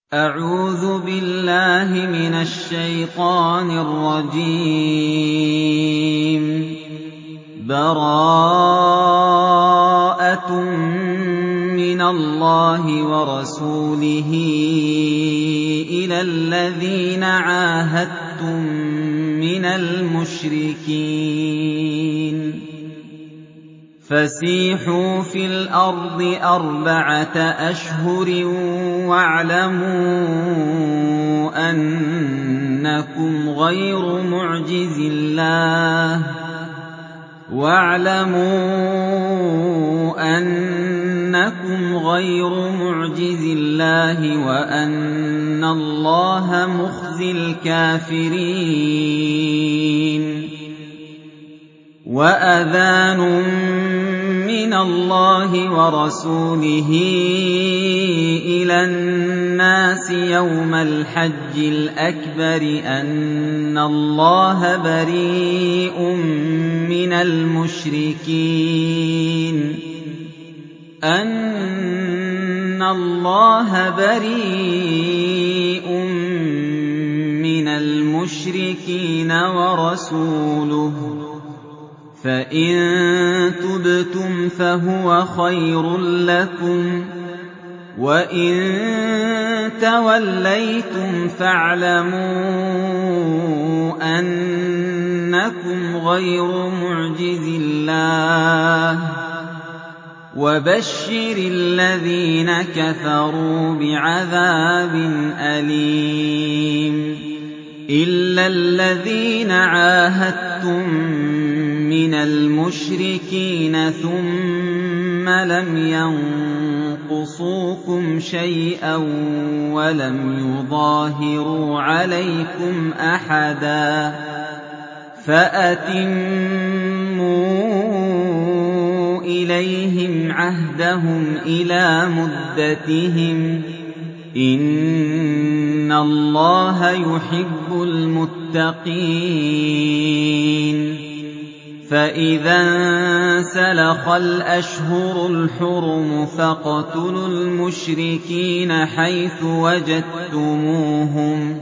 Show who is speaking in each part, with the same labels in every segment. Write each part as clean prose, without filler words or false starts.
Speaker 1: أعوذ بالله من الشيطان الرجيم. براءة من الله ورسوله إلى الذين عاهدتم من المشركين فسيحوا في الأرض 4 أشهر واعلموا أنكم غير معجز الله وأن الله مخزي الكافرين. وأذان من الله ورسوله إلى الناس يوم الحج الأكبر أن الله بريء من المشركين ورسوله فإن تبتم فهو خير لكم وإن توليتم فاعلموا أنكم غير معجز الله وبشر الذين كفروا بعذاب أليم. إلا الذين عاهدتم من المشركين ثم لم ينقصوكم شيئا ولم يظاهروا عليكم أحدا فأتموا إليهم عهدهم إلى مدتهم إن الله يحب المتقين. فإذا انسلخ الأشهر الحرم فاقتلوا المشركين حيث وجدتموهم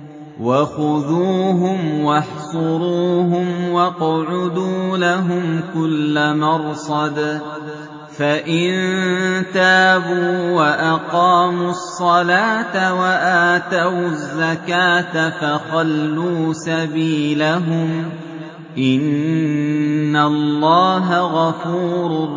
Speaker 1: وخذوهم واحصروهم واقعدوا لهم كل مرصد فإن تابوا وأقاموا الصلاة وآتوا الزكاة فخلوا سبيلهم إن الله غفور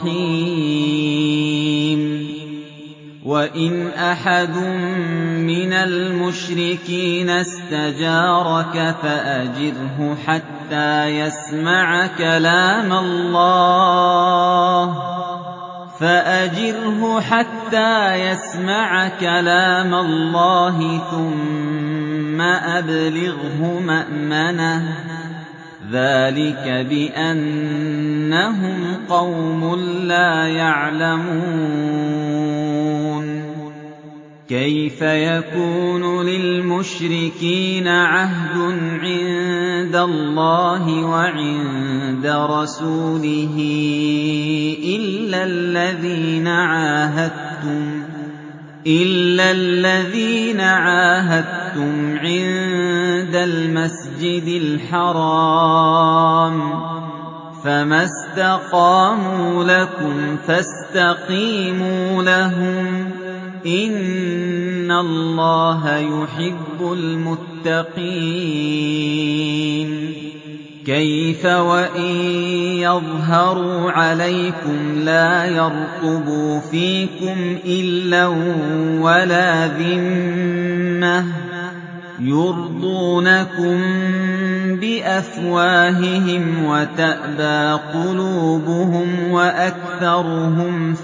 Speaker 1: رحيم. وإن أحد من المشركين استجارك فأجره حتى يسمع كلام الله ثم أبلغه مأمنه ذلك بأنهم قوم لا يعلمون. كيف يكون للمشركين عهد عند الله وعند رسوله إلا الذين عاهدتم عند المسجد الحرام فما استقاموا لكم فاستقيموا لهم إن الله يحب المتقين. كيف وإن يظهروا عليكم لا يرقبوا فيكم إلا ولا ذمة يرضونكم بأفواههم وتأبى قلوبهم وأكثرهم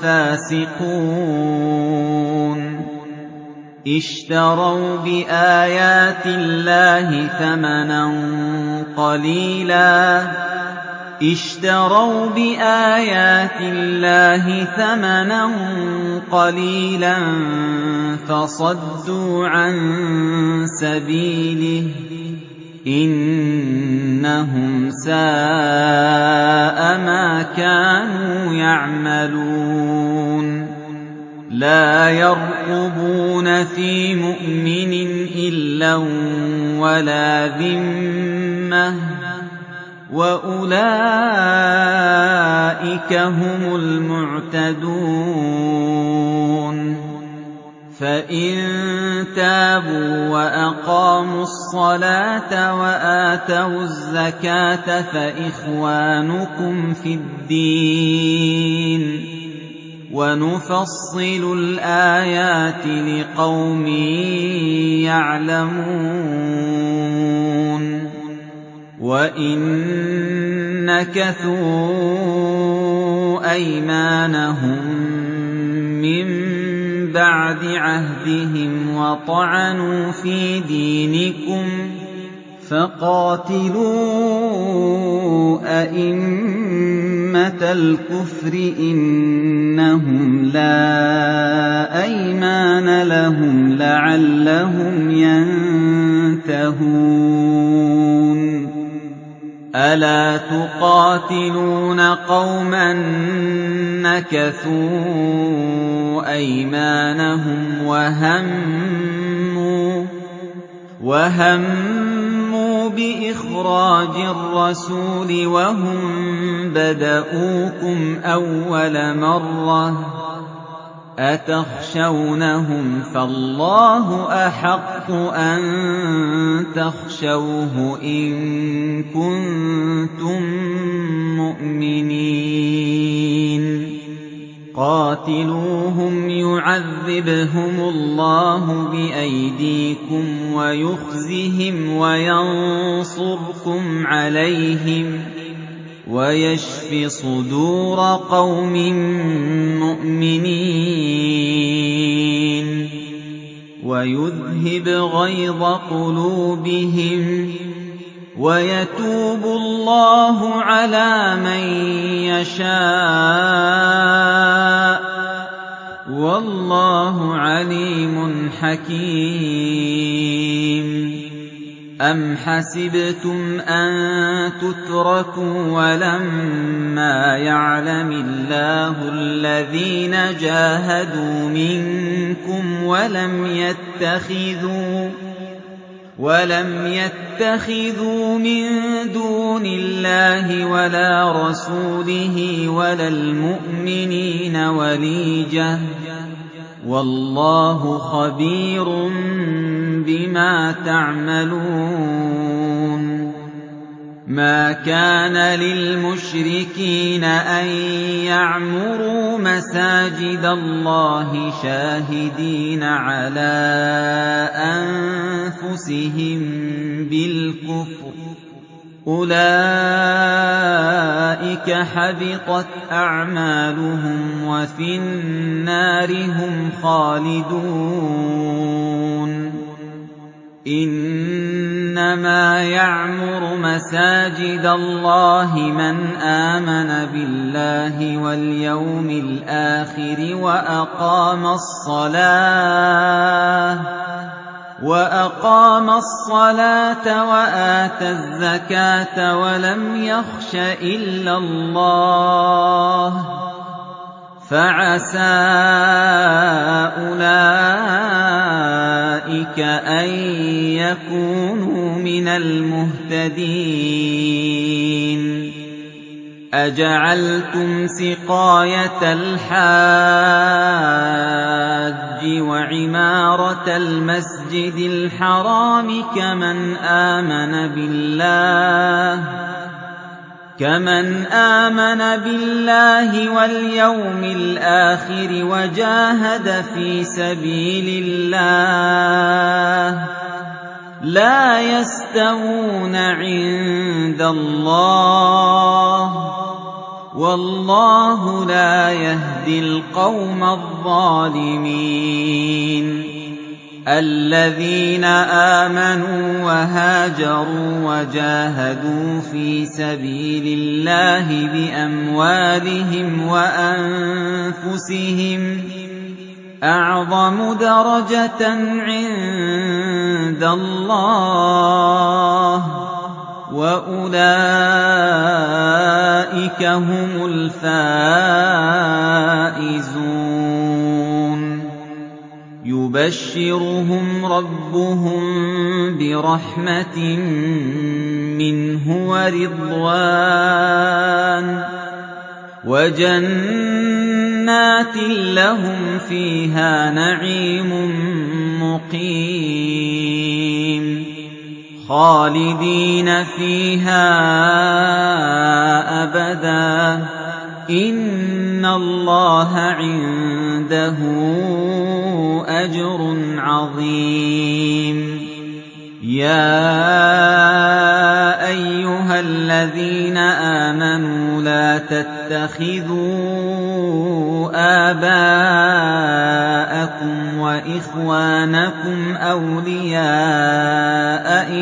Speaker 1: فاسقون. اشتروا بآيات الله ثمنا قليلا فصدوا عن سبيله إنهم ساء ما كانوا يعملون. لَا يَرْقُبُونَ فِي مُؤْمِنٍ إِلًّا وَلَا ذِمَّةً ۚ وَأُولَٰئِكَ هُمُ الْمُعْتَدُونَ فَإِن تَابُوا وَأَقَامُوا الصَّلَاةَ وَآتَوُا الزَّكَاةَ فَإِخْوَانُكُمْ فِي الدِّينِ ۗ وَنُفَصِّلُ الْآيَاتِ لِقَوْمٍ يَعْلَمُونَ وَإِن نَّكَثُوا أَيْمَانَهُم مِّن بَعْدِ عَهْدِهِمْ وَطَعَنُوا فِي دِينِكُمْ فَقَاتِلُوا أَئِمَّةَ الْكُفْرِ إِنَّهُمْ لَا أَيْمَانَ لَهُمْ لَعَلَّهُمْ يَنتَهُونَ أَلَا تُقَاتِلُونَ قَوْمًا نَّكَثُوا أَيْمَانَهُمْ وَهَمُّوا بِإِخْرَاجِ الرَّسُولِ وَهُم بَدَءُوكُمْ أَوَّلَ مَرَّةٍ ۚ أَتَخْشَوْنَهُمْ ۚ فَاللَّهُ أَحَقُّ أَن تَخْشَوْهُ إِن كُنتُم مُّؤْمِنِينَ قَاتِلُوهُمْ يُعَذِّبْهُمُ اللَّهُ بِأَيْدِيكُمْ وَيُخْزِهِمْ وَيَنصُرْكُمْ عَلَيْهِمْ وَيَشْفِ صُدُورَ قَوْمٍ مُّؤْمِنِينَ وَيُذْهِبْ غَيْظَ قُلُوبِهِمْ وَيَتُوبُ اللَّهُ عَلَىٰ مَن يَشَاءُ ۗ وَاللَّهُ عَلِيمٌ حَكِيمٌ أَمْ حَسِبْتُمْ أَن تُتْرَكُوا وَلَمَّا يَعْلَمِ اللَّهُ الَّذِينَ جَاهَدُوا مِنكُمْ وَلَمْ يَتَّخِذُوا مِن دُونِ اللَّهِ وَلَا رَسُولِهِ وَلَا الْمُؤْمِنِينَ وَلِيجَةً ۚ وَاللَّهُ خَبِيرٌ بِمَا تَعْمَلُونَ مَا كَانَ لِلْمُشْرِكِينَ أَن يَعْمُرُوا مَسَاجِدَ اللَّهِ شَاهِدِينَ عَلَىٰ أَنفُسِهِم بِالْكُفْرِ ۚ أُولَٰئِكَ حَبِطَتْ أَعْمَالُهُمْ وَفِي النَّارِ هُمْ خَالِدُونَ إِنَّمَا يَعْمُرُ مَسَاجِدَ اللَّهِ مَنْ آمَنَ بِاللَّهِ وَالْيَوْمِ الْآخِرِ وَأَقَامَ الصَّلَاةَ وَآتَى الزَّكَاةَ وَلَمْ يَخْشَ إِلَّا اللَّهَ ۖ فَعَسَىٰ أُولَٰئِكَ أَن يَكُونُوا مِنَ الْمُهْتَدِينَ أَجَعَلْتُمْ سِقَايَةَ الْحَاجِّ وَعِمَارَةَ الْمَسْجِدِ الْحَرَامِ كَمَنْ آمَنَ بِاللَّهِ وَالْيَوْمِ الْآخِرِ وَجَاهَدَ فِي سَبِيلِ اللَّهِ ۚ لَا يَسْتَوُونَ عِندَ اللَّهِ ۗ وَاللَّهُ لَا يَهْدِي الْقَوْمَ الظَّالِمِينَ الَّذِينَ آمَنُوا وَهَاجَرُوا وَجَاهَدُوا فِي سَبِيلِ اللَّهِ بِأَمْوَالِهِمْ وَأَنفُسِهِمْ أَعْظَمُ دَرَجَةً عِندَ اللَّهِ ۗ وَأُولَٰئِكَ هُمُ الْفَائِزُونَ يُبَشِّرُهُمْ رَبُّهُم بِرَحْمَةٍ مِّنْهُ وَرِضْوَانٍ وَجَنَّاتٍ لَّهُمْ فِيهَا نَعِيمٌ مُّقِيمٌ خَالِدِينَ فِيهَا أَبَدًا ۚ إِنَّ اللَّهَ عِندَهُ أَجْرٌ عَظِيمٌ يَا أَيُّهَا الَّذِينَ آمَنُوا لَا تَتَّخِذُوا آبَاءَكُمْ وَإِخْوَانَكُمْ أَوْلِيَاءَ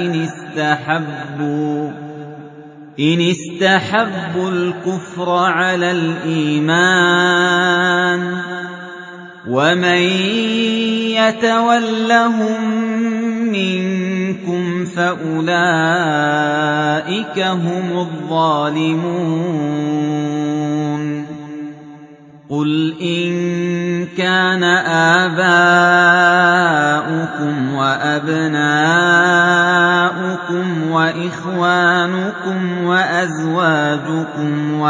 Speaker 1: إِنِ اسْتَحَبُّوا الْكُفْرَ عَلَى الْإِيمَانِ ۚ وَمَن يَتَوَلَّهُم مِّنكُمْ فَأُولَٰئِكَ هُمُ الظَّالِمُونَ قُلْ إِن كَانَ آبَاؤُكُمْ وَأَبْنَاؤُكُمْ وَإِخْوَانُكُمْ وَأَزْوَاجُكُمْ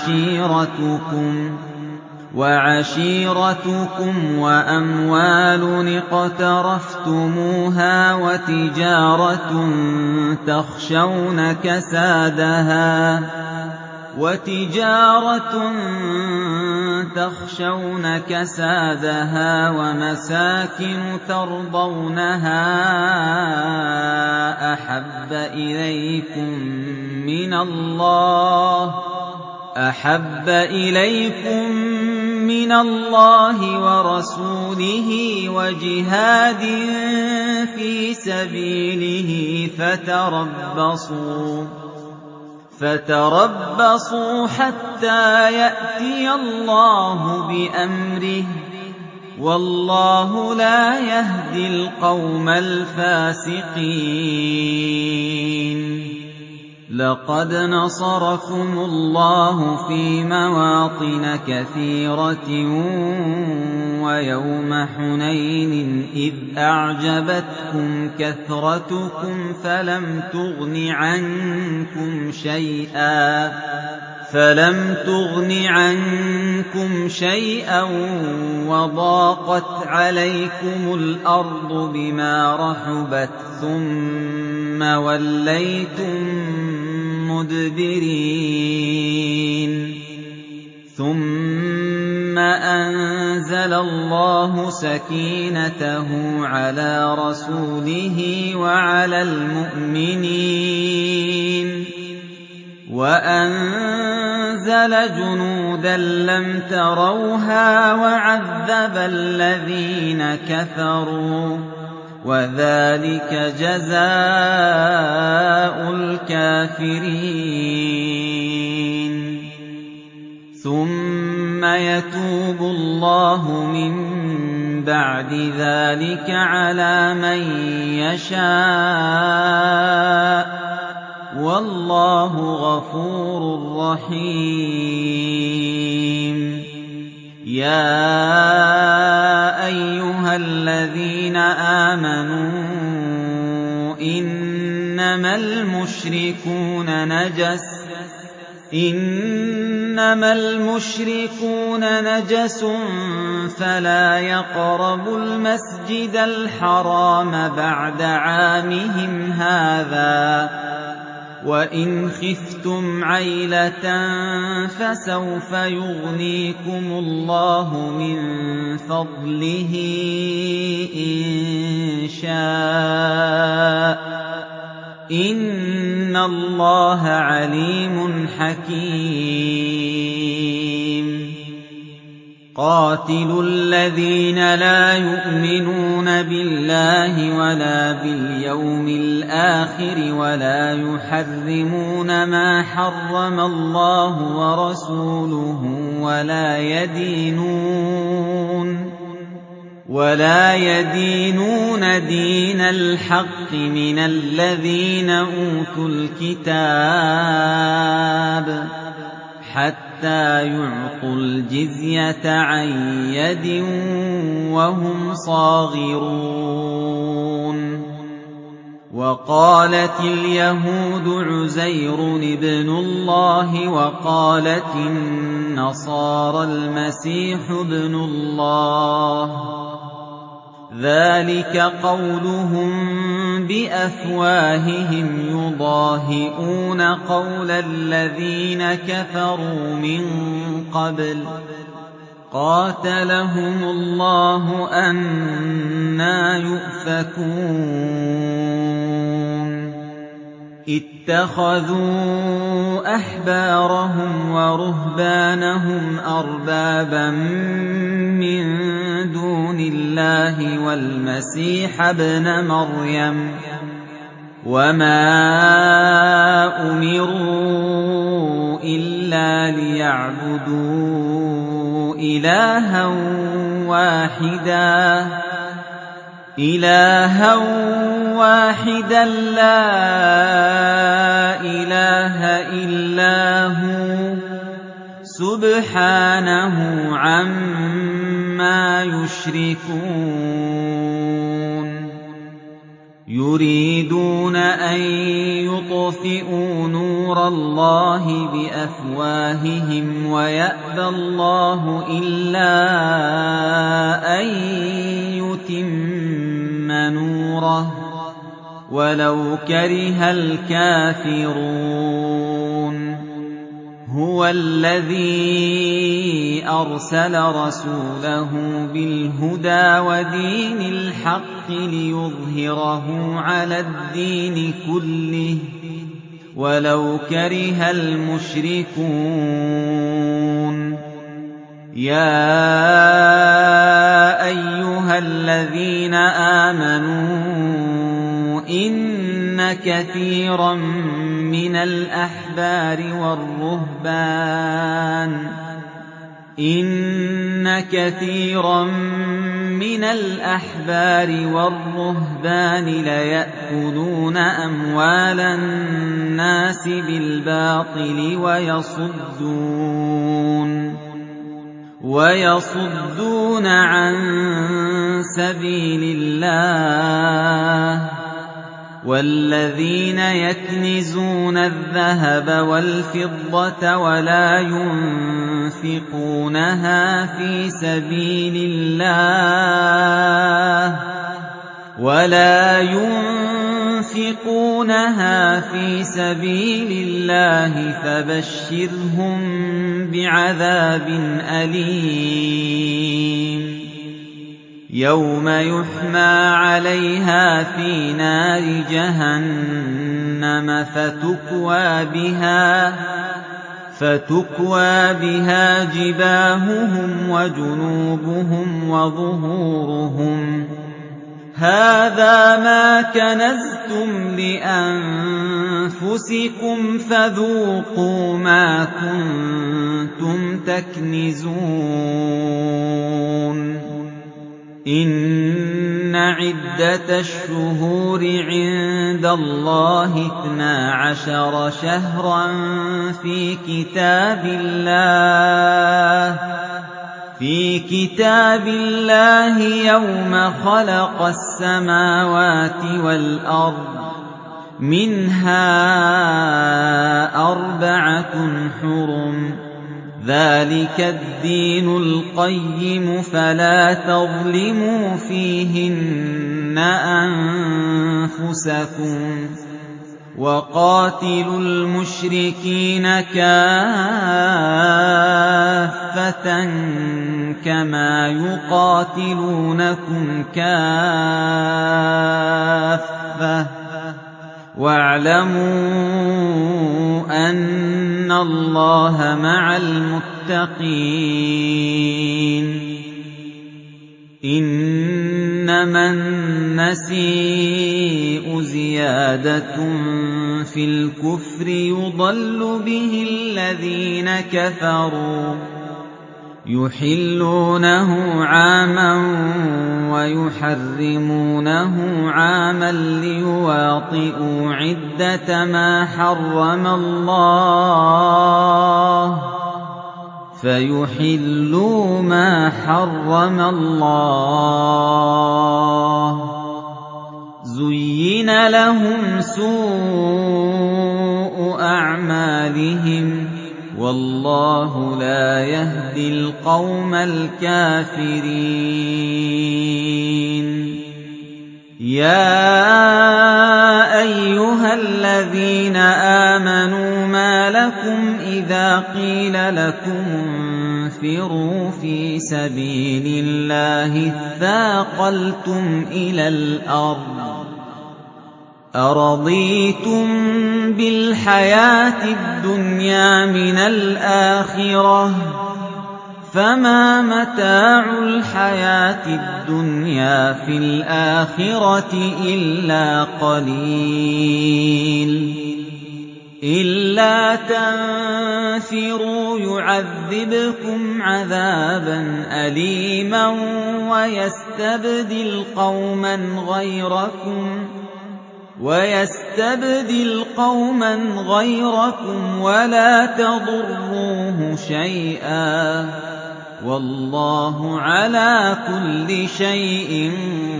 Speaker 1: وَعَشِيرَتُكُمْ وَأَمْوَالٌ اقْتَرَفْتُمُوهَا وَتِجَارَةٌ تَخْشَوْنَ كَسَادَهَا وَمَسَاكِنُ تَرْضَوْنَهَا أَحَبَّ إِلَيْكُم مِّنَ اللَّهِ وَرَسُولِهِ وَجِهَادٍ فِي سَبِيلِهِ فَتَرَبَّصُوا حَتَّىٰ يَأْتِيَ اللَّهُ بِأَمْرِهِ ۗ وَاللَّهُ لَا يَهْدِي الْقَوْمَ الْفَاسِقِينَ لَقَدْ نَصَرَكُمُ اللَّهُ فِي مَوَاطِنَ كَثِيرَةٍ وَيَوْمَ حُنَيْنٍ إِذْ أَعْجَبَتْكُمْ كَثْرَتُكُمْ فَلَمْ تُغْنِ عَنكُمْ شَيْئًا وَضَاقَتْ عَلَيْكُمُ الْأَرْضُ بِمَا رَحُبَتْ ثُمَّ وَلَّيْتُم مُّدْبِرِينَ ثُمَّ أَنزَلَ اللَّهُ سَكِينَتَهُ عَلَىٰ رَسُولِهِ وَعَلَى الْمُؤْمِنِينَ وَأَنزَلَ جُنُودًا لَّمْ تَرَوْهَا وَعَذَّبَ الَّذِينَ كَفَرُوا ۚ وَذَٰلِكَ جَزَاءُ الْكَافِرِينَ ثُمَّ يَتُوبُ اللَّهُ مِن بَعْدِ ذَٰلِكَ عَلَىٰ مَن يَشَاءُ ۗ وَاللَّهُ غَفُورٌ رَّحِيمٌ يَا أَيُّهَا الَّذِينَ آمَنُوا إِنَّمَا الْمُشْرِكُونَ نَجَسٌ فَلَا يَقْرَبُوا الْمَسْجِدَ الْحَرَامَ بَعْدَ عَامِهِمْ هَٰذَا ۚ وَإِنْ خِفْتُمْ عَيْلَةً فَسَوْفَ يُغْنِيكُمُ اللَّهُ مِن فَضْلِهِ إِن شَاءَ ۚ إِنَّ اللَّهَ عَلِيمٌ حَكِيمٌ قَاتِلُوا الَّذِينَ لَا يُؤْمِنُونَ بِاللَّهِ وَلَا بِالْيَوْمِ الْآخِرِ وَلَا يُحَرِّمُونَ مَا حَرَّمَ اللَّهُ وَرَسُولُهُ وَلَا يَدِينُونَ دِينَ الْحَقِّ مِنَ الَّذِينَ أُوتُوا الْكِتَابَ حَتَّىٰ يُعْطُوا الْجِزْيَةَ عَن يَدٍ وَهُمْ صَاغِرُونَ وَقَالَتِ الْيَهُودُ عُزَيْرٌ ابْنُ اللَّهِ وَقَالَتِ النَّصَارَى الْمَسِيحُ ابْنُ اللَّهِ ۖ ذَٰلِكَ قَوْلُهُم بِأَفْوَاهِهِمْ يُضَاهِئُونَ قَوْلَ الَّذِينَ كَفَرُوا مِن قَبْلُ ۚ قَاتَلَهُمُ اللَّهُ ۖ أَنَّىٰ يُؤْفَكُونَ اتَّخَذُوا أَحْبَارَهُمْ وَرُهْبَانَهُمْ أَرْبَابًا مِّن دُونِ اللَّهِ وَالْمَسِيحَ ابْنَ مَرْيَمَ ۚ وَمَا أُمِرُوا إِلَّا لِيَعْبُدُوا إِلَٰهًا وَاحِدًا لَّا إِلَٰهَ إِلَّا هُوَ ۚ سُبْحَانَهُ عَمَّا يُشْرِكُونَ يُرِيدُونَ أَن يُطْفِئُوا نُورَ اللَّهِ بِأَفْوَاهِهِمْ وَيَأْبَى اللَّهُ إِلَّا أَن يُتِمَّ نُورَهُ وَلَوْ كَرِهَ الْكَافِرُونَ هُوَ الَّذِي أَرْسَلَ رَسُولَهُ بِالْهُدَىٰ وَدِينِ الْحَقِّ لِيُظْهِرَهُ عَلَى الدِّينِ كُلِّهِ وَلَوْ كَرِهَ الْمُشْرِكُونَ يَا أَيُّهَا الَّذِينَ آمَنُوا إِنَّ كَثِيرًا مِّنَ الْأَحْبَارِ وَالرُّهْبَانِ لَيَأْكُلُونَ أَمْوَالَ النَّاسِ بِالْبَاطِلِ وَيَصُدُّونَ عَن سَبِيلِ اللَّهِ ۗ وَالَّذِينَ يَكْنِزُونَ الذَّهَبَ وَالْفِضَّةَ وَلَا يُنفِقُونَهَا فِي سَبِيلِ اللَّهِ فَبَشِّرْهُم بِعَذَابٍ أَلِيمٍ يَوْمَ يُحْمَىٰ عَلَيْهَا فِي نَارِ جَهَنَّمَ فَتُكْوَىٰ بِهَا جِبَاهُهُمْ وَجُنُوبُهُمْ وَظُهُورُهُمْ ۖ هَٰذَا مَا كَنَزْتُمْ لِأَنفُسِكُمْ فَذُوقُوا مَا كُنتُمْ تَكْنِزُونَ إِنَّ عِدَّةَ الشُّهُورِ عِندَ اللَّهِ 12 شَهْرًا في كِتَابِ اللَّهِ يَوْمَ خَلَقَ السَّمَاوَاتِ وَالْأَرْضَ ۚ مِنْهَا 4 حُرُمٌ ۚ ذَٰلِكَ الدِّينُ الْقَيِّمُ ۚ فَلَا تَظْلِمُوا فِيهِنَّ أَنفُسَكُمْ ۚ وَقَاتِلُوا الْمُشْرِكِينَ كَافَّةً كَمَا يُقَاتِلُونَكُمْ كَافَّةً ۚ وَاعْلَمُوا أَنَّ اللَّهَ مَعَ الْمُتَّقِينَ إِنَّمَا النَّسِيءُ زِيَادَةٌ فِي الْكُفْرِ يُضَلُّ بِهِ الَّذِينَ كَفَرُوا يُحِلُّونَهُ عَامًا وَيُحَرِّمُونَهُ عَامًا لِّيُوَاطِئُوا عِدَّةَ مَا حَرَّمَ اللَّهُ فيحلوا ما حرم الله. زين لهم سوء أعمالهم والله لا يهدي القوم الكافرين. يا أيها الذين آمنوا ما لكم إذا قيل لكم انفروا في سبيل الله اثاقلتم إلى الأرض أرضيتم بالحياة الدنيا من الآخرة فما متاع الحياة الدنيا في الآخرة إلا قليل. إلا تنفروا يعذبكم عذابا أليما ويستبدل قوما غيركم ولا تضروه شيئا والله على كل شيء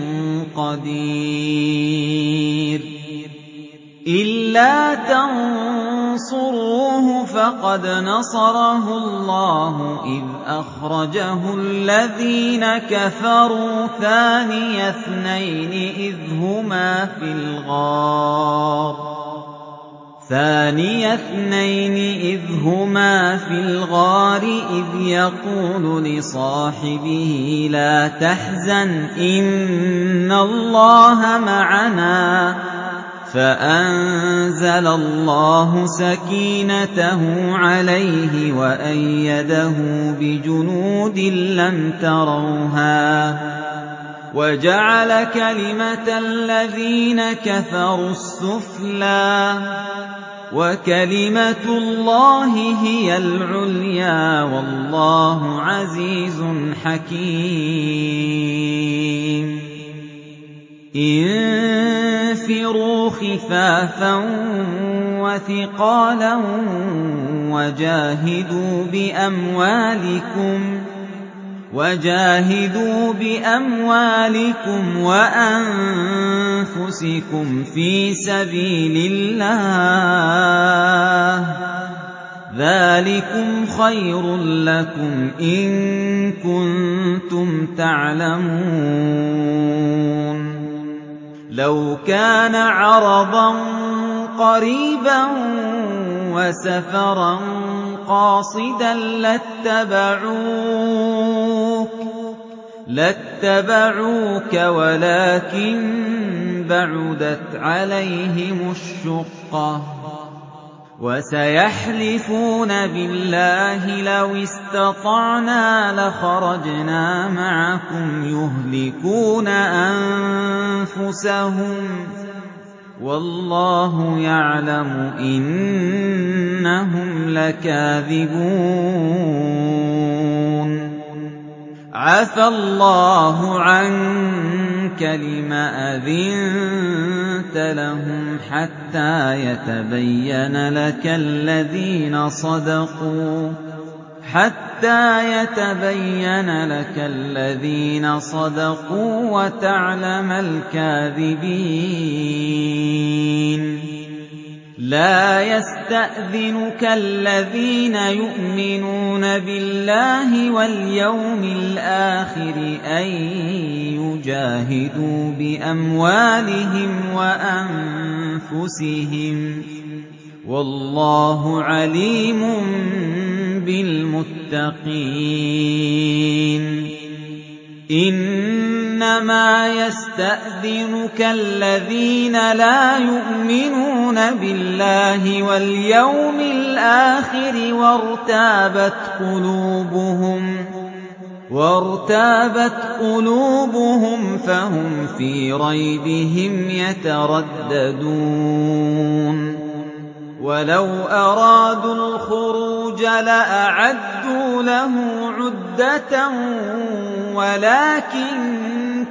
Speaker 1: قدير. إلا تنصروه فقد نصره الله إذ أخرجه الذين كفروا ثاني اثنين إذ هما في الغار إذ يقول لصاحبه لا تحزن إن الله معنا فأنزل الله سكينته عليه وأيده بجنود لم تروها وجعل كلمة الذين كفروا السفلى وكلمة الله هي العليا والله عزيز حكيم. انفروا خفافا وثقالا وجاهدوا بأموالكم وأنفسكم في سبيل الله ذلكم خير لكم إن كنتم تعلمون. لو كان عرضا قريبا وسفرا قاصدا لاتبعوك ولكن بعدت عليهم الشقة وسيحلفون بالله لو استطعنا لخرجنا معكم يهلكون أنفسهم والله يعلم إنهم لكاذبون. عفى الله عنك لم أذنت لهم حتى يتبين لك الذين صدقوا وتعلم الكاذبين. لا يستأذنك الذين يؤمنون بالله واليوم الآخر أن يجاهدوا بأموالهم وأنفسهم والله عليم بالمتقين. إنما يستأذنك الذين لا يؤمنون بالله واليوم الآخر وارتابت قلوبهم فهم في ريبهم يترددون. ولو أرادوا الخروج لأعدوا له عدة ولكن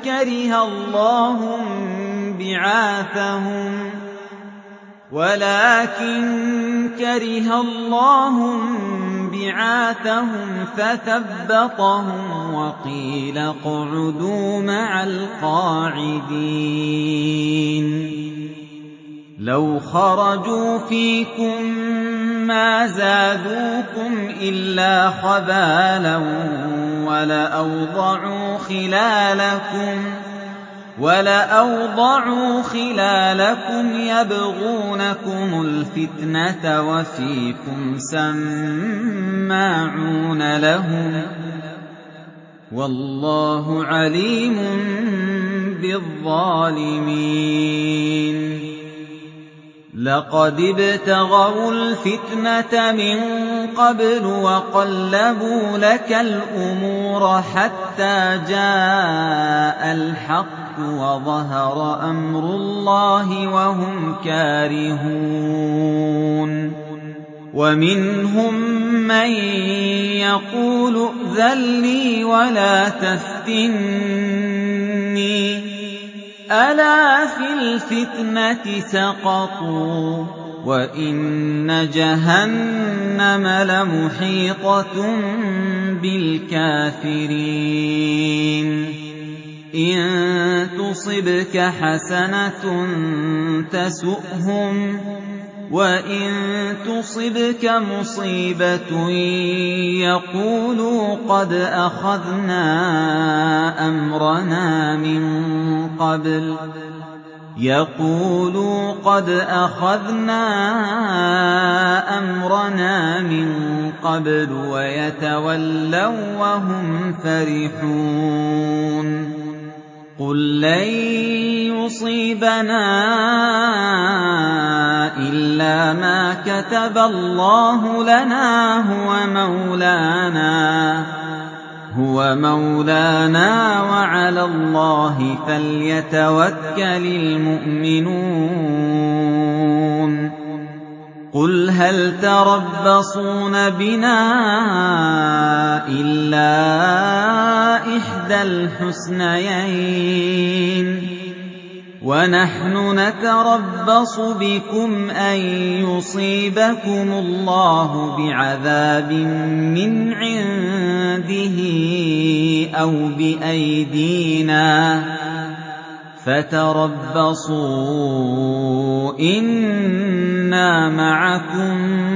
Speaker 1: كره الله بعاثهم فثبطهم وقيل اقعدوا مع القاعدين لو خرجوا فيكم ما زادوكم إلا خبالا ولأوضعوا خلالكم يبغونكم الفتنة وفيكم سماعون لهم والله عليم بالظالمين لقد ابتغوا الفتنة من قبل وقلبوا لك الأمور حتى جاء الحق وظهر أمر الله وهم كارهون ومنهم من يقول ائذن لي ولا تفتني ألا في الفتنة سقطوا وإن جهنم لمحيطة بالكافرين إن تصبك حسنة تسؤهم وإن تصبك مصيبة يقولوا قد أخذنا أمرنا من قبل ويتولوا وهم فرحون قل لن يصيبنا إلا ما كتب الله لنا هو مولانا وعلى الله فليتوكل المؤمنون قل هل تربصون بنا إلا إحدى الحسنيين ونحن نتربص بكم أن يصيبكم الله بعذاب من عنده أو بأيدينا فتربصوا إنا معكم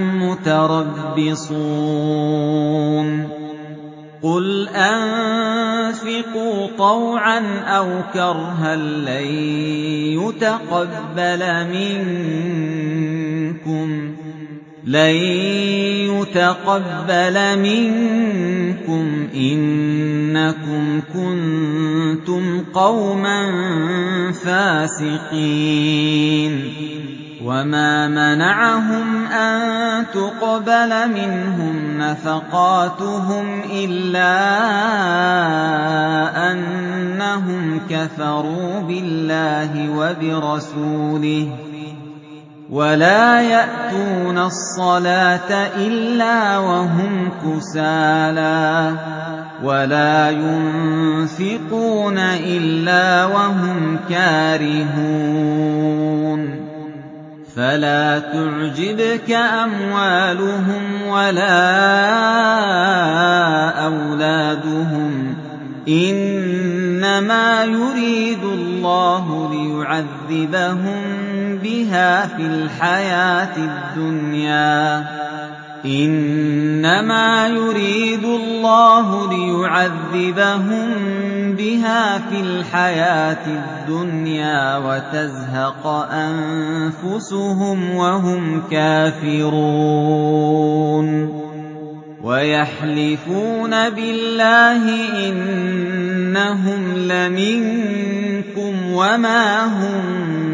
Speaker 1: متربصون قل أنفقوا طوعا أو كرها لن يتقبل منكم إنكم كنتم قوما فاسقين وما منعهم أن تقبل منهم نفقاتهم إلا أنهم كفروا بالله وبرسوله ولا يأتون الصلاة إلا وهم كسالى ولا ينفقون إلا وهم كارهون فلا تعجبك أموالهم ولا أولادهم إنما يريد الله ليعذبهم بها في الحياة الدنيا وتزهق أنفسهم وهم كافرون ويحلفون بالله إنهم لمنكم وما هم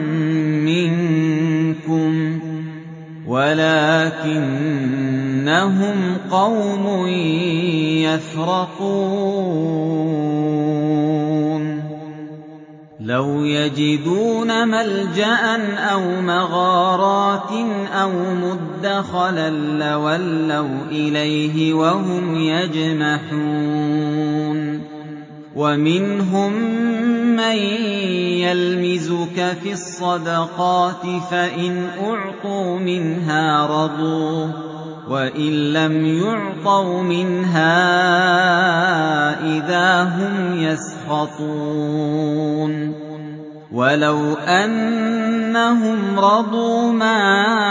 Speaker 1: منكم ولكنهم قوم يفرقون لو يجدون ملجأ أو مغارات أو مدخلا لولوا إليه وهم يجمحون ومنهم من يلمزك في الصدقات فإن أعطوا منها رضوا وَإِن لَّمْ يُعْطَوْا مِنْهَا إِذَا هُمْ يَسْخَطُونَ وَلَوْ أَنَّهُمْ رَضُوا مَا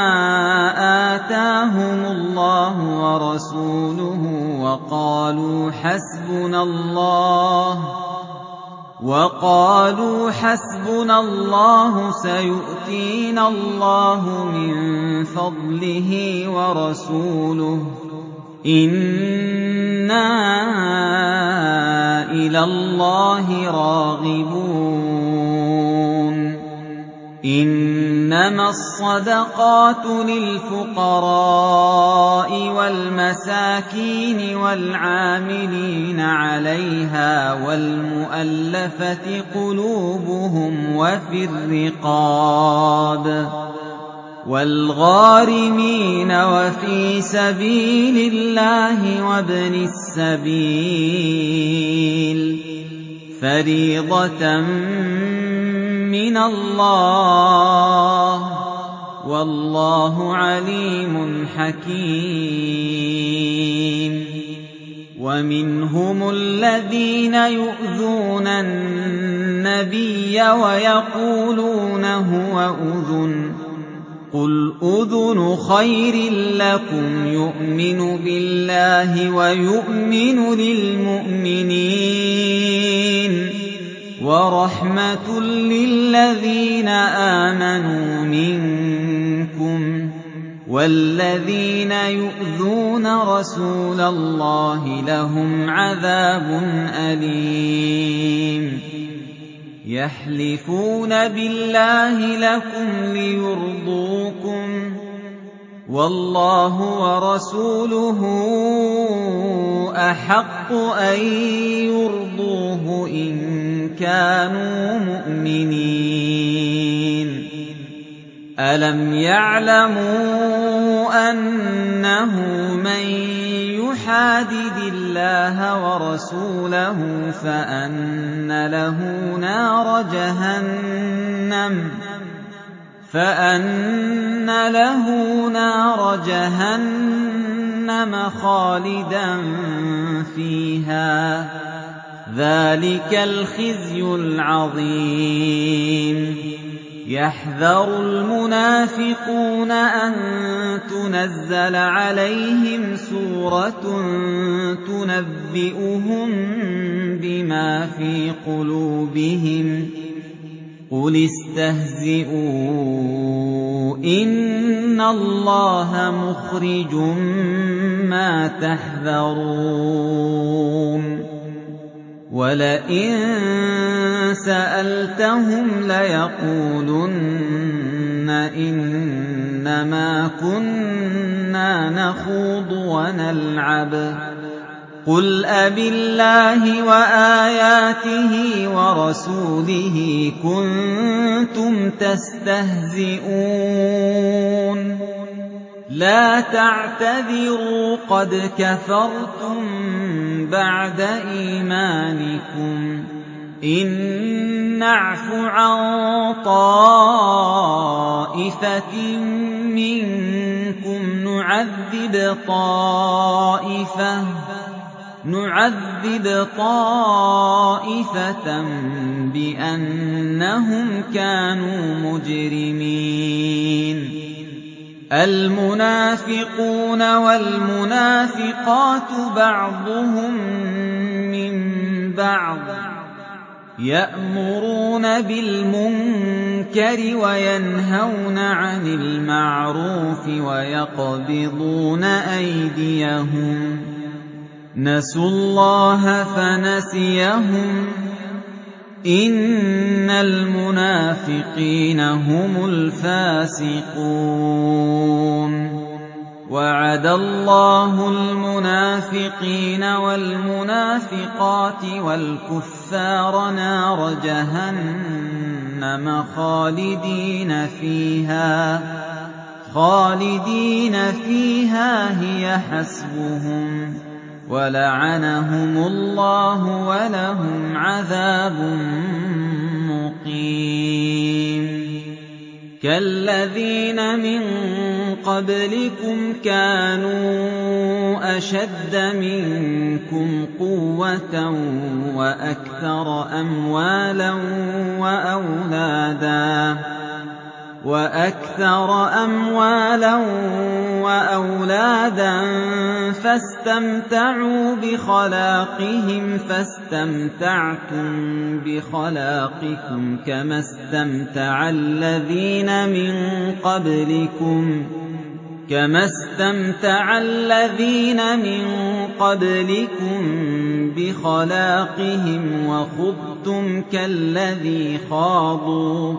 Speaker 1: آتَاهُمُ اللَّهُ وَرَسُولُهُ وَقَالُوا حَسْبُنَا اللَّهُ سَيُؤْتِينَا اللَّهُ مِن فَضْلِهِ وَرَسُولُهُ إِنَّا إِلَى اللَّهِ رَاغِبُونَ إِنَّمَا الصَّدَقَاتُ لِلْفُقَرَاءِ وَالْمَسَاكِينِ وَالْعَامِلِينَ عَلَيْهَا وَالْمُؤَلَّفَةِ قُلُوبُهُمْ وَفِي الرِّقَابِ وَالْغَارِمِينَ وَفِي سَبِيلِ اللَّهِ وَابْنِ السَّبِيلِ فَرِيضَةً مِّنَ اللَّهِ ۗ وَاللَّهُ عَلِيمٌ حَكِيمٌ وَمِنْهُمُ الَّذِينَ يُؤْذُونَ النَّبِيَّ وَيَقُولُونَ هُوَ أُذُنٌ ۚ قُلْ أُذُنُ خَيْرٍ لَّكُمْ يُؤْمِنُ بِاللَّهِ وَيُؤْمِنُ لِلْمُؤْمِنِينَ وَرَحْمَةٌ لِّلَّذِينَ آمَنُوا مِنكُمْ ۚ وَالَّذِينَ يُؤْذُونَ رَسُولَ اللَّهِ لَهُمْ عَذَابٌ أَلِيمٌ يَحْلِفُونَ بِاللَّهِ لَكُمْ لِيُرْضُوكُمْ ۗ وَاللَّهُ وَرَسُولُهُ أَحَقُّ أَن يُرْضُوهُ إِن كَانُوا مُؤْمِنِينَ أَلَمْ يَعْلَمُوا أَنَّهُ مَن يُحَادِدِ اللَّهَ وَرَسُولَهُ فَأَنَّ لَهُ نَارَ جَهَنَّمَ خَالِدًا فِيهَا ۚ ذَٰلِكَ الْخِزْيُ الْعَظِيمُ يَحْذَرُ الْمُنَافِقُونَ أَن تُنَزَّلَ عَلَيْهِمْ سُورَةٌ تُنَبِّئُهُم بِمَا فِي قُلُوبِهِمْ ۚ قُلِ اسْتَهْزِئُوا إِنَّ اللَّهَ مُخْرِجٌ مَّا تَحْذَرُونَ وَلَئِن سَأَلْتَهُمْ لَيَقُولُنَّ إِنَّمَا كُنَّا نَخُوضُ وَنَلْعَبُ ۚ قُلْ أَبِاللَّهِ وَآيَاتِهِ وَرَسُولِهِ كُنتُمْ تَسْتَهْزِئُونَ لَا تَعْتَذِرُوا قَدْ كَفَرْتُم بَعْدَ إِيمَانِكُمْ ۚ إِن نَّعْفُ عَن طَائِفَةٍ مِّنكُمْ نُعَذِّبْ طَائِفَةً بِأَنَّهُمْ كَانُوا مُجْرِمِينَ الْمُنَافِقُونَ وَالْمُنَافِقَاتُ بَعْضُهُم مِّن بَعْضٍ يَأْمُرُونَ بِالْمُنكَرِ وَيَنْهَوْنَ عَنِ الْمَعْرُوفِ وَيَقْبِضُونَ أَيْدِيَهُمْ ۚ نَسُوا اللَّهَ فَنَسِيَهُمْ ۗ إِنَّ الْمُنَافِقِينَ هُمُ الْفَاسِقُونَ وَعَدَ اللَّهُ الْمُنَافِقِينَ وَالْمُنَافِقَاتِ وَالْكُفَّارَ نَارَ جَهَنَّمَ خَالِدِينَ فِيهَا هِيَ حَسْبُهُمْ ۚ وَلَعَنَهُمُ اللَّهُ وَلَهُمْ عَذَابٌ مُّقِيمٌ كَالَّذِينَ مِن قَبْلِكُمْ كَانُوا أَشَدَّ مِنكُمْ قُوَّةً وَأَكْثَرَ أَمْوَالًا وَأَوْلَادًا فَاسْتَمْتَعُوا بِخَلَاقِهِمْ فَاسْتَمْتَعْتُم بِخَلَاقِكُمْ كَمَا اسْتَمْتَعَ الَّذِينَ مِن قَبْلِكُم بِخَلَاقِهِمْ وَخُضْتُمْ كَالَّذِي خَاضُوا ۚ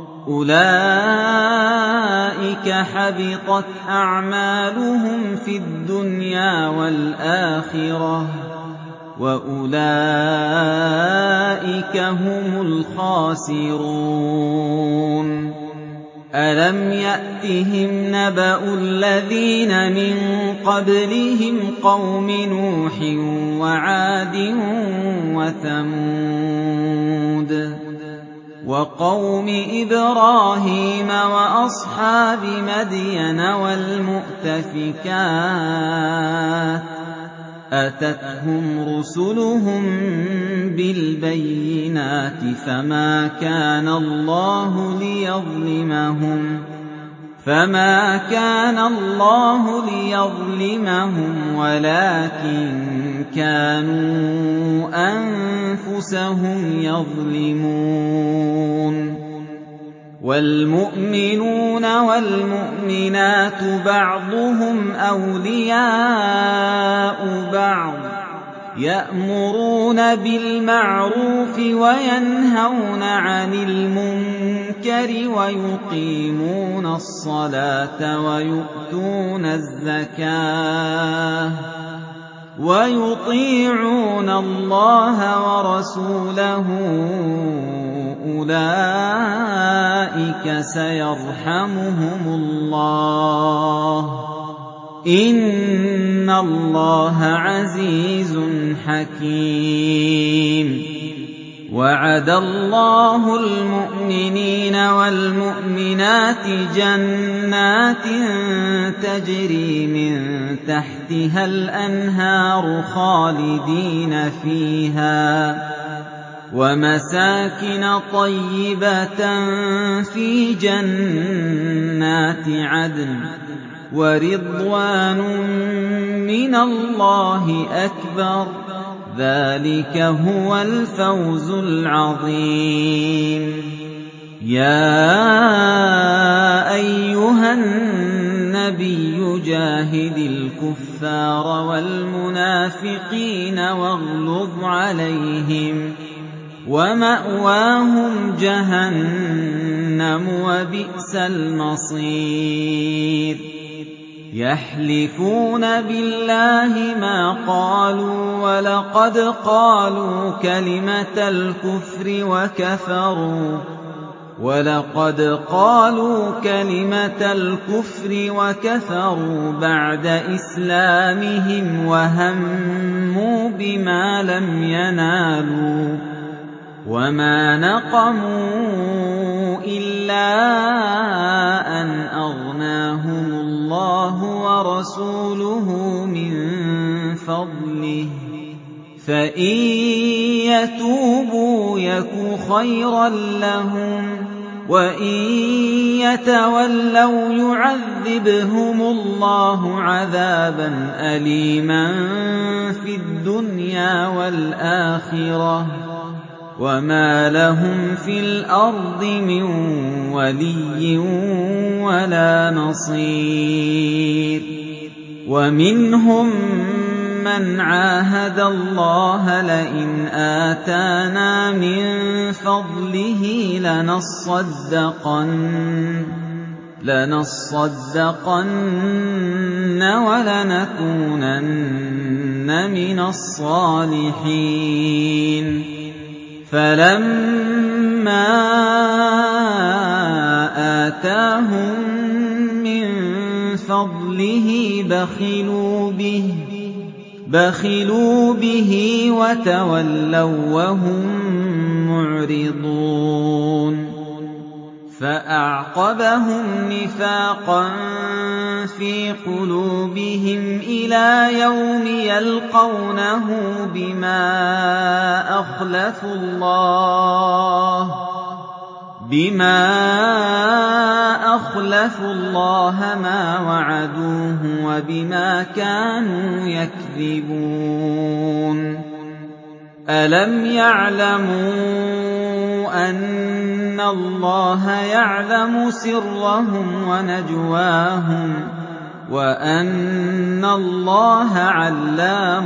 Speaker 1: أُولَٰئِكَ حَبِطَتْ أَعْمَالُهُمْ فِي الدُّنْيَا وَالْآخِرَةِ ۖ وَأُولَٰئِكَ هُمُ الْخَاسِرُونَ أَلَمْ يَأْتِهِمْ نَبَأُ الَّذِينَ مِن قَبْلِهِمْ قَوْمِ نُوحٍ وَعَادٍ وَثَمُودَ وَقَوْمِ إِبْرَاهِيمَ وَأَصْحَابِ مَدْيَنَ وَالْمُؤْتَفِكَاتِ ۚ أَتَتْهُمْ رُسُلُهُم بِالْبَيِّنَاتِ فَمَا كَانَ اللَّهُ لِيَظْلِمَهُمْ وَلَٰكِن كَانُوا أَنفُسَهُمْ يَظْلِمُونَ وَالْمُؤْمِنُونَ وَالْمُؤْمِنَاتُ بَعْضُهُمْ أَوْلِيَاءُ بَعْضٍ ۚ يَأْمُرُونَ بِالْمَعْرُوفِ وَيَنْهَوْنَ عَنِ الْمُنكَرِ وَيُقِيمُونَ الصَّلَاةَ وَيُؤْتُونَ الزَّكَاةَ وَيُطِيعُونَ اللَّهَ وَرَسُولَهُ ۚ أُولَٰئِكَ سَيَرْحَمُهُمُ اللَّهُ ۗ إِنَّ اللَّهَ عَزِيزٌ حَكِيمٌ وَعَدَ اللَّهُ الْمُؤْمِنِينَ وَالْمُؤْمِنَاتِ جَنَّاتٍ تَجْرِي مِن تَحْتِهَا الْأَنْهَارُ خَالِدِينَ فِيهَا وَمَسَاكِنَ طَيِّبَةً فِي جَنَّاتِ عَدْنٍ ۚ وَرِضْوَانٌ مِّنَ اللَّهِ أَكْبَرُ ۚ ذَٰلِكَ هُوَ الْفَوْزُ الْعَظِيمُ يَا أَيُّهَا النَّبِيُّ جَاهِدِ الْكُفَّارَ وَالْمُنَافِقِينَ وَاغْلُظْ عَلَيْهِمْ ۚ وَمَأْوَاهُمْ جَهَنَّمُ ۖ وَبِئْسَ الْمَصِيرُ يَحْلِفُونَ بِاللَّهِ مَا قَالُوا وَلَقَدْ قَالُوا كَلِمَةَ الْكُفْرِ وَكَفَرُوا بَعْدَ إِسْلَامِهِمْ وَهَمُّوا بِمَا لَمْ يَنَالُوا ۚ وَمَا نَقَمُوا إِلَّا أَنْ أَغْنَاهُمُ اللَّهُ وَرَسُولُهُ مِن فَضْلِهِ ۚ فَإِن يَتُوبُوا يَكُ خَيْرًا لَّهُمْ ۖ وَإِن يَتَوَلَّوْا يُعَذِّبْهُمُ اللَّهُ عَذَابًا أَلِيمًا فِي الدُّنْيَا وَالْآخِرَةِ ۚ وَمَا لَهُمْ فِي الْأَرْضِ مِن وَلِيٍّ وَلَا نَصِيرٍ وَمِنْهُم مَّنْ عَاهَدَ اللَّهَ لَئِنْ آتَانَا مِن فَضْلِهِ لَنَصَّدَّقَنَّ وَلَنَكُونَنَّ مِنَ الصَّالِحِينَ فَلَمَّا آتَاهُم مِّن فَضْلِهِ بَخِلُوا بِهِ وَتَوَلَّوا وَّهُم مُّعْرِضُونَ فَأَعْقَبَهُمْ نِفَاقًا فِي قُلُوبِهِمْ إِلَىٰ يَوْمِ يَلْقَوْنَهُ بِمَا أَخْلَفُوا اللَّهَ مَا وَعَدُوهُ وَبِمَا كَانُوا يَكْذِبُونَ أَلَمْ يَعْلَمُوا أَنَّ اللَّهَ يَعْلَمُ سِرَّهُمْ وَنَجْوَاهُمْ وَأَنَّ اللَّهَ عَلَّامُ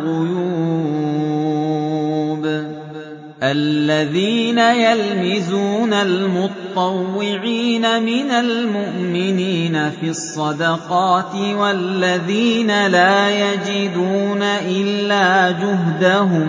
Speaker 1: الْغُيُوبِ الَّذِينَ يَلْمِزُونَ الْمُطَّوِّعِينَ مِنَ الْمُؤْمِنِينَ فِي الصَّدَقَاتِ وَالَّذِينَ لَا يَجِدُونَ إِلَّا جُهْدَهُمْ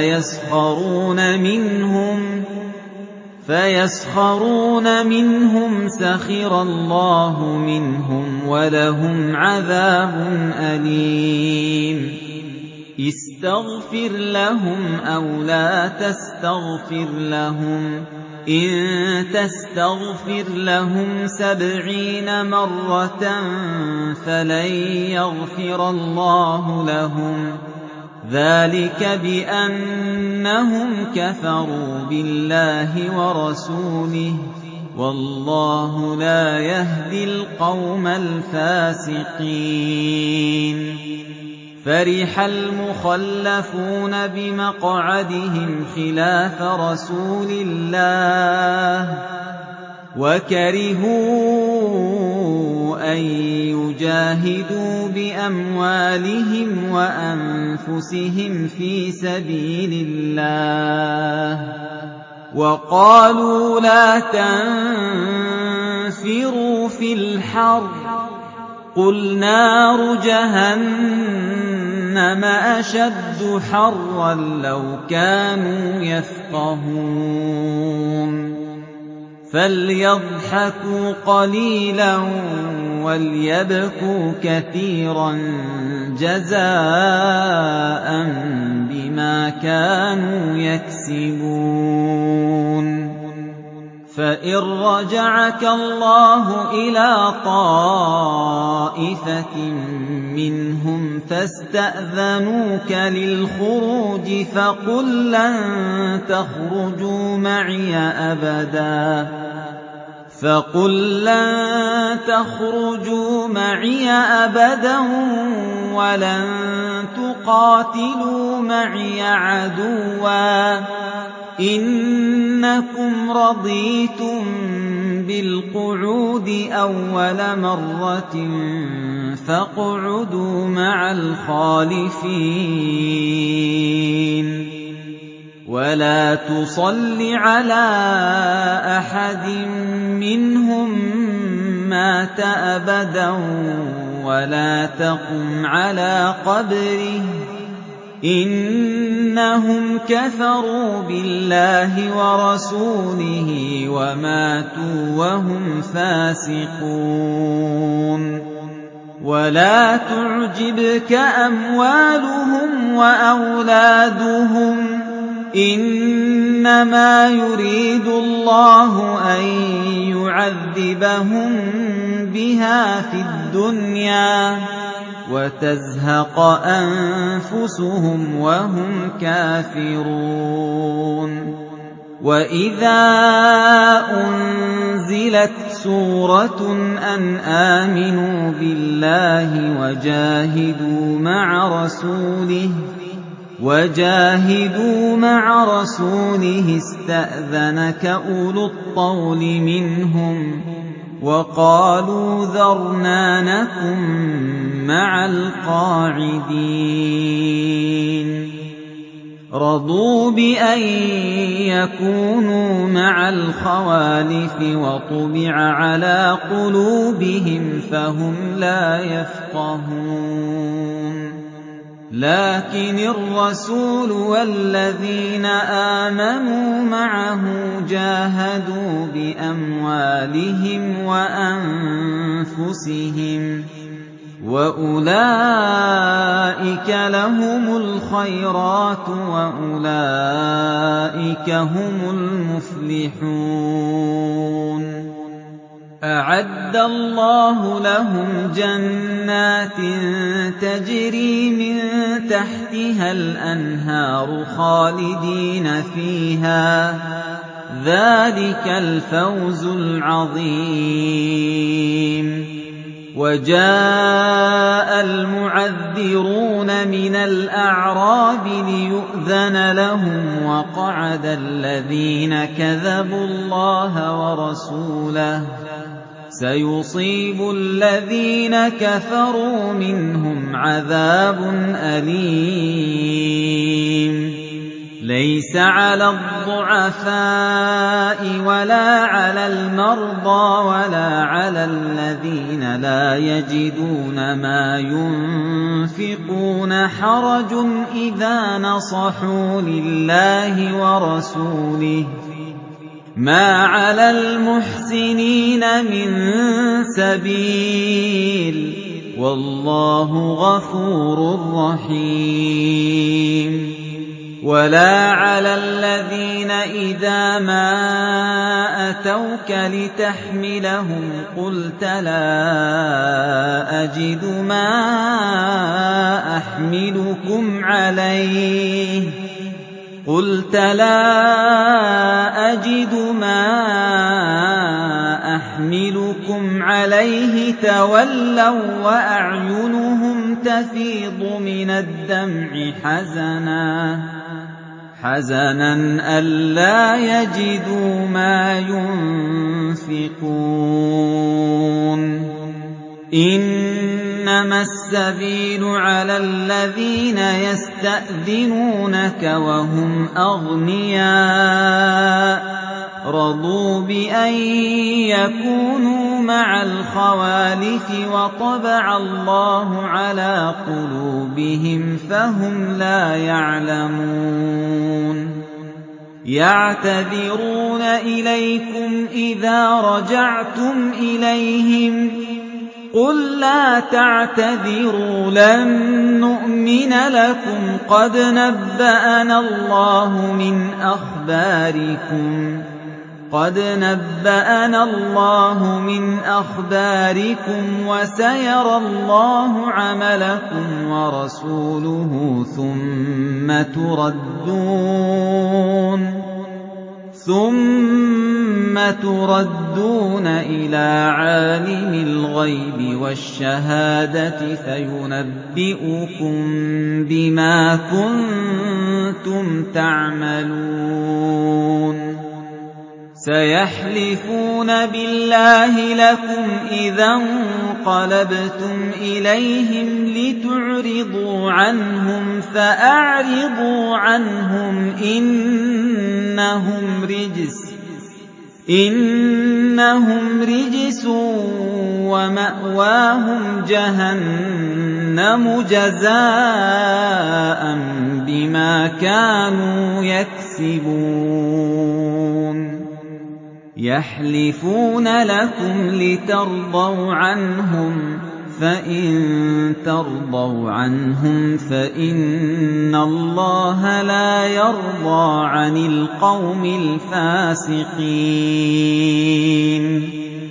Speaker 1: فَيَسْخَرُونَ مِنْهُمْ سَخِرَ اللَّهُ مِنْهُمْ وَلَهُمْ عَذَابٌ أَلِيمٌ اسْتَغْفِرْ لَهُمْ أَوْ لَا تَسْتَغْفِرْ لَهُمْ إِن تَسْتَغْفِرْ لَهُمْ 70 مَرَّةً فَلَن يَغْفِرَ اللَّهُ لَهُمْ ۚ ذَٰلِكَ بِأَنَّهُمْ كَفَرُوا بِاللَّهِ وَرَسُولِهِ ۗ وَاللَّهُ لَا يَهْدِي الْقَوْمَ الْفَاسِقِينَ فَرِحَ الْمُخَلَّفُونَ بِمَقْعَدِهِمْ خِلَافَ رَسُولِ اللَّهِ وَكَرِهُوا أَن يُجَاهِدُوا بِأَمْوَالِهِمْ وَأَنفُسِهِمْ فِي سَبِيلِ اللَّهِ وَقَالُوا لَا تَنفِرُوا فِي الْحَرِّ ۗ قُلْ نَارُ جَهَنَّمَ أَشَدُّ حَرًّا لَّوْ كَانُوا يَفْقَهُونَ فَلْيَضْحَكُوا قَلِيلًا وَلْيَبْكُوا كَثِيرًا جَزَاءً بِمَا كَانُوا يَكْسِبُونَ فَإِن رَّجَعَكَ اللَّهُ إِلَىٰ طَائِفَةٍ مِّنْهُمْ فَاسْتَأْذَنُوكَ لِلْخُرُوجِ فَقُل لَّن تَخْرُجُوا مَعِيَ أَبَدًا وَلَن تُقَاتِلُوا مَعِيَ عَدُوًّا ۖ إِنَّكُمْ رَضِيتُم بِالْقُعُودِ أَوَّلَ مَرَّةٍ فَاقْعُدُوا مَعَ الْخَالِفِينَ وَلَا تُصَلِّ عَلَىٰ أَحَدٍ مِّنْهُم مَّاتَ أَبَدًا وَلَا تَقُمْ عَلَىٰ قَبْرِهِ ۖ إِنَّهُمْ كَفَرُوا بِاللَّهِ وَرَسُولِهِ وَمَاتُوا وَهُمْ فَاسِقُونَ وَلَا تُعْجِبْكَ أَمْوَالُهُمْ وَأَوْلَادُهُمْ ۚ إِنَّمَا يُرِيدُ اللَّهُ أَن يُعَذِّبَهُم بِهَا فِي الدُّنْيَا وَتَزْهَقَ أَنفُسُهُمْ وَهُمْ كَافِرُونَ وَإِذَا أُنزِلَتْ سُورَةٌ أَنْ آمِنُوا بِاللَّهِ وَجَاهِدُوا مَعَ رَسُولِهِ اسْتَأْذَنَكَ أُولُو الطَّوْلِ مِنْهُمْ وَقَالُوا ذَرْنَا نَكُن مَّعَ الْقَاعِدِينَ رَضُوا بِأَن يَكُونُوا مَعَ الْخَوَالِفِ وَطُبِعَ عَلَىٰ قُلُوبِهِمْ فَهُمْ لَا يَفْقَهُونَ لَٰكِنِ الرَّسُولُ وَالَّذِينَ آمَنُوا مَعَهُ جَاهَدُوا بِأَمْوَالِهِمْ وَأَنفُسِهِمْ ۚ وَأُولَٰئِكَ لَهُمُ الْخَيْرَاتُ وَأُولَٰئِكَ هُمُ الْمُفْلِحُونَ أَعَدَّ اللَّهُ لَهُمْ جَنَّاتٍ تَجْرِي مِن تَحْتِهَا الْأَنْهَارُ خَالِدِينَ فِيهَا ۚ ذَٰلِكَ الْفَوْزُ الْعَظِيمُ. وَجَاءَ الْمُعَذِّرُونَ مِنَ الْأَعْرَابِ لِيُؤْذَنَ لَهُمْ وَقَعَدَ الَّذِينَ كَذَبُوا اللَّهَ وَرَسُولَهُ ۚ سَيُصِيبُ الَّذِينَ كَفَرُوا مِنْهُمْ عَذَابٌ أَلِيمٌ. لَيْسَ عَلَى الضُّعَفَاءِ وَلَا عَلَى الْمَرْضَىٰ وَلَا عَلَى الَّذِينَ لَا يَجِدُونَ مَا يُنفِقُونَ حَرَجٌ إِذَا نَصَحُوا لِلَّهِ وَرَسُولِهِ ۚ مَا عَلَى الْمُحْسِنِينَ مِن سَبِيلٍ ۚ وَاللَّهُ غَفُورٌ رَّحِيمٌ. وَلَا عَلَى الَّذِينَ إِذَا مَا أَتَوْكَ لِتَحْمِلَهُمْ قُلْتَ لَا أَجِدُ مَا أَحْمِلُكُمْ عَلَيْهِ تَوَلَّوا وَّأَعْيُنُهُمْ تَفِيضُ مِنَ الدَّمْعِ حَزَنًا أَلَّا يَجِدُوا مَا يُنفِقُونَ. إِنَّمَا السَّبِيلُ عَلَى الَّذِينَ يَسْتَأْذِنُونَكَ وَهُمْ أَغْنِيَاءُ رَضُوا بِأَن يَكُونُوا مَعَ الْخَوَالِفِ وَطَبَعَ اللَّهُ عَلَىٰ قُلُوبِهِمْ فَهُمْ لَا يَعْلَمُونَ. يَعْتَذِرُونَ إِلَيْكُمْ إِذَا رَجَعْتُمْ إِلَيْهِمْ ۚ قُل لَّا تَعْتَذِرُوا لَن نُّؤْمِنَ لَكُمْ قَدْ نَبَّأَنَا اللَّهُ مِنْ أَخْبَارِكُمْ ۚ وَسَيَرَى اللَّهُ عَمَلَكُمْ وَرَسُولُهُ ثُمَّ تُرَدُّونَ إِلَىٰ عَالِمِ الْغَيْبِ وَالشَّهَادَةِ فَيُنَبِّئُكُم بِمَا كُنتُمْ تَعْمَلُونَ. سَيَحْلِفُونَ بِاللَّهِ لَكُمْ إِذَا انقَلَبْتُمْ إِلَيْهِمْ لِتُعْرِضُوا عَنْهُمْ ۖ فَأَعْرِضُوا عَنْهُمْ ۖ إِنَّهُمْ رِجْسٌ وَمَأْوَاهُمْ جَهَنَّمُ جَزَاءً بِمَا كَانُوا يَكْسِبُونَ. يَحْلِفُونَ لَكُمْ لِتَرْضَوْا عَنْهُمْ ۖ فَإِن تَرْضَوْا عَنْهُمْ فَإِنَّ اللَّهَ لَا يَرْضَىٰ عَنِ الْقَوْمِ الْفَاسِقِينَ.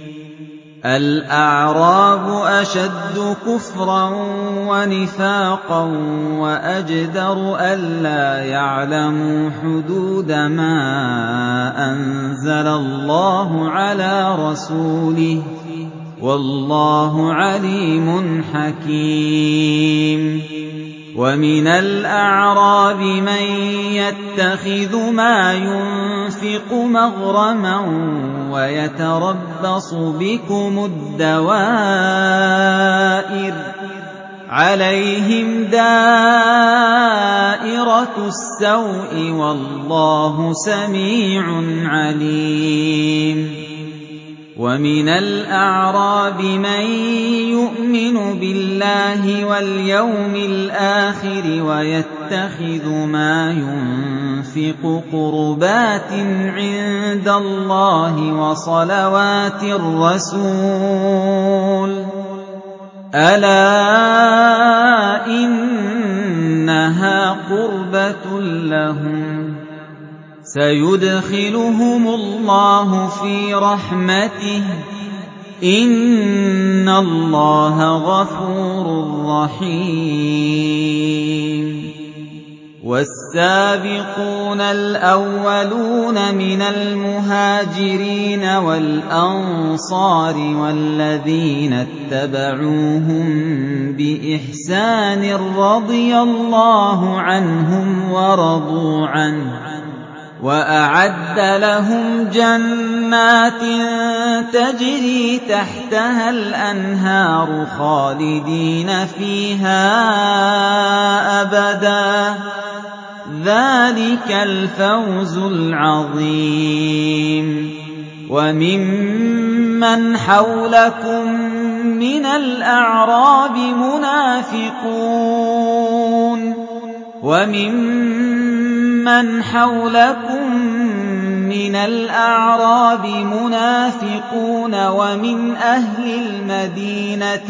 Speaker 1: الْأَعْرَابُ أَشَدُّ كُفْرًا وَنِفَاقًا وَأَجْدَرُ أَلَّا يَعْلَمُوا حُدُودَ مَا أَنزَلَ اللَّهُ عَلَىٰ رَسُولِهِ ۗ وَاللَّهُ عَلِيمٌ حَكِيمٌ. وَمِنَ الْأَعْرَابِ مَن يَتَّخِذُ مَا يُنفِقُ مَغْرَمًا وَيَتَرَبَّصُ بِكُمُ الدَّوَائِرَ ۚ عَلَيْهِمْ دَائِرَةُ السَّوْءِ ۗ وَاللَّهُ سَمِيعٌ عَلِيمٌ. وَمِنَ الْأَعْرَابِ مَن يُؤْمِنُ بِاللَّهِ وَالْيَوْمِ الْآخِرِ وَيَتَّخِذُ مَا يُنفِقُ قُرُبَاتٍ عِندَ اللَّهِ وَصَلَوَاتِ الرَّسُولِ ۚ أَلَا إِنَّهَا قُرْبَةٌ لَّهُمْ ۚ سَيُدْخِلُهُمُ اللَّهُ فِي رَحْمَتِهِ ۗ إِنَّ اللَّهَ غَفُورٌ رَّحِيمٌ وَالسَّابِقُونَ الْأَوَّلُونَ مِنَ الْمُهَاجِرِينَ وَالْأَنصَارِ وَالَّذِينَ اتَّبَعُوهُم بِإِحْسَانٍ رَّضِيَ اللَّهُ عَنْهُمْ وَرَضُوا عَنْهُ وَأَعَدَّ لَهُمْ جَنَّاتٍ تَجْرِي تَحْتَهَا الْأَنْهَارُ خَالِدِينَ فِيهَا أَبَدًا ۚ ذَلِكَ الْفَوْزُ الْعَظِيمُ وَمِمَّنْ حَوْلَكُم مِّنَ الْأَعْرَابِ مُنَافِقُونَ وَمِنْ أَهْلِ الْمَدِينَةِ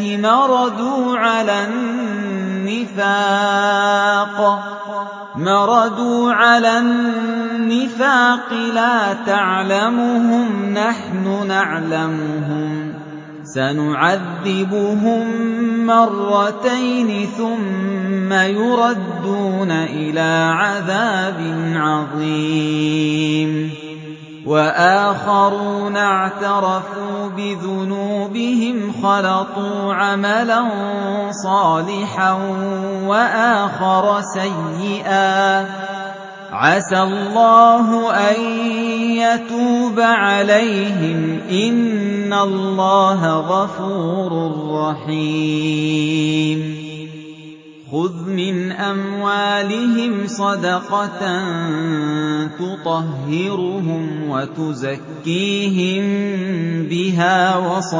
Speaker 1: مَرَدُوا عَلَى النِّفَاقِ لَا تَعْلَمُهُمْ نَحْنُ نَعْلَمُهُمْ ۚ سَنُعَذِّبُهُم مَّرَّتَيْنِ ثُمَّ يُرَدُّونَ إِلَىٰ عَذَابٍ عَظِيمٍ وَآخَرُونَ اعْتَرَفُوا بِذُنُوبِهِمْ خَلَطُوا عَمَلًا صَالِحًا وَآخَرَ سَيِّئًا ۚ عَسَى اللَّهُ أَن يَتُوبَ عَلَيْهِمْ ۚ إِنَّ اللَّهَ غَفُورٌ رَّحِيمٌ خُذْ مِنْ أَمْوَالِهِمْ صَدَقَةً تُطَهِّرُهُمْ وَتُزَكِّيهِم بِهَا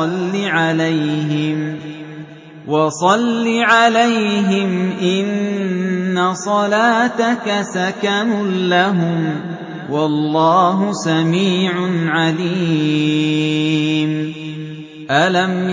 Speaker 1: وَصَلِّ عَلَيْهِمْ ۖ إِنَّ صَلَاتَكَ سَكَنٌ لَّهُمْ ۗ وَاللَّهُ سَمِيعٌ عَلِيمٌ أَلَمْ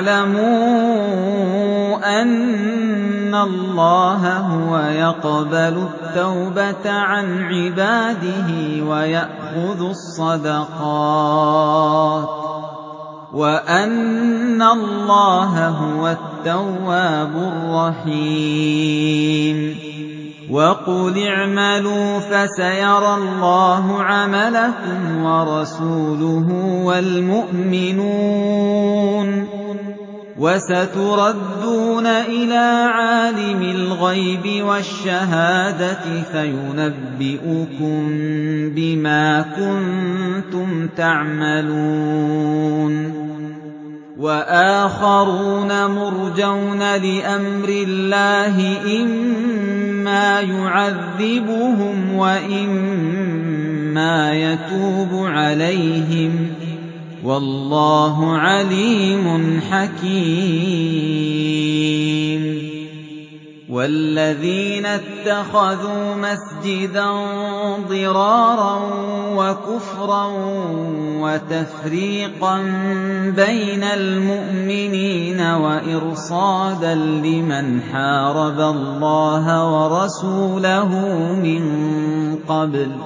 Speaker 1: يَعْلَمُوا أَنَّ اللَّهَ هُوَ يَقْبَلُ التَّوْبَةَ عَنْ عِبَادِهِ وَيَأْخُذُ الصَّدَقَاتِ ۗ وَأَنَّ اللَّهَ هُوَ التَّوَّابُ الرَّحِيمُ وَقُلِ اعْمَلُوا فَسَيَرَى اللَّهُ عَمَلَكُمْ وَرَسُولُهُ وَالْمُؤْمِنُونَ ۖ وَسَتُرَدُّونَ إِلَىٰ عَالِمِ الْغَيْبِ وَالشَّهَادَةِ فَيُنَبِّئُكُم بِمَا كُنتُمْ تَعْمَلُونَ وَآخَرُونَ مُرْجَوْنَ لِأَمْرِ اللَّهِ إِمَّا يُعَذِّبُهُمْ وَإِمَّا يَتُوبُ عَلَيْهِمْ ۗ وَاللَّهُ عَلِيمٌ حَكِيمٌ وَالَّذِينَ اتَّخَذُوا مَسْجِدًا ضِرَارًا وَكُفْرًا وَتَفْرِيقًا بَيْنَ الْمُؤْمِنِينَ وَإِرْصَادًا لِّمَنْ حَارَبَ اللَّهَ وَرَسُولَهُ مِن قَبْلُ ۚ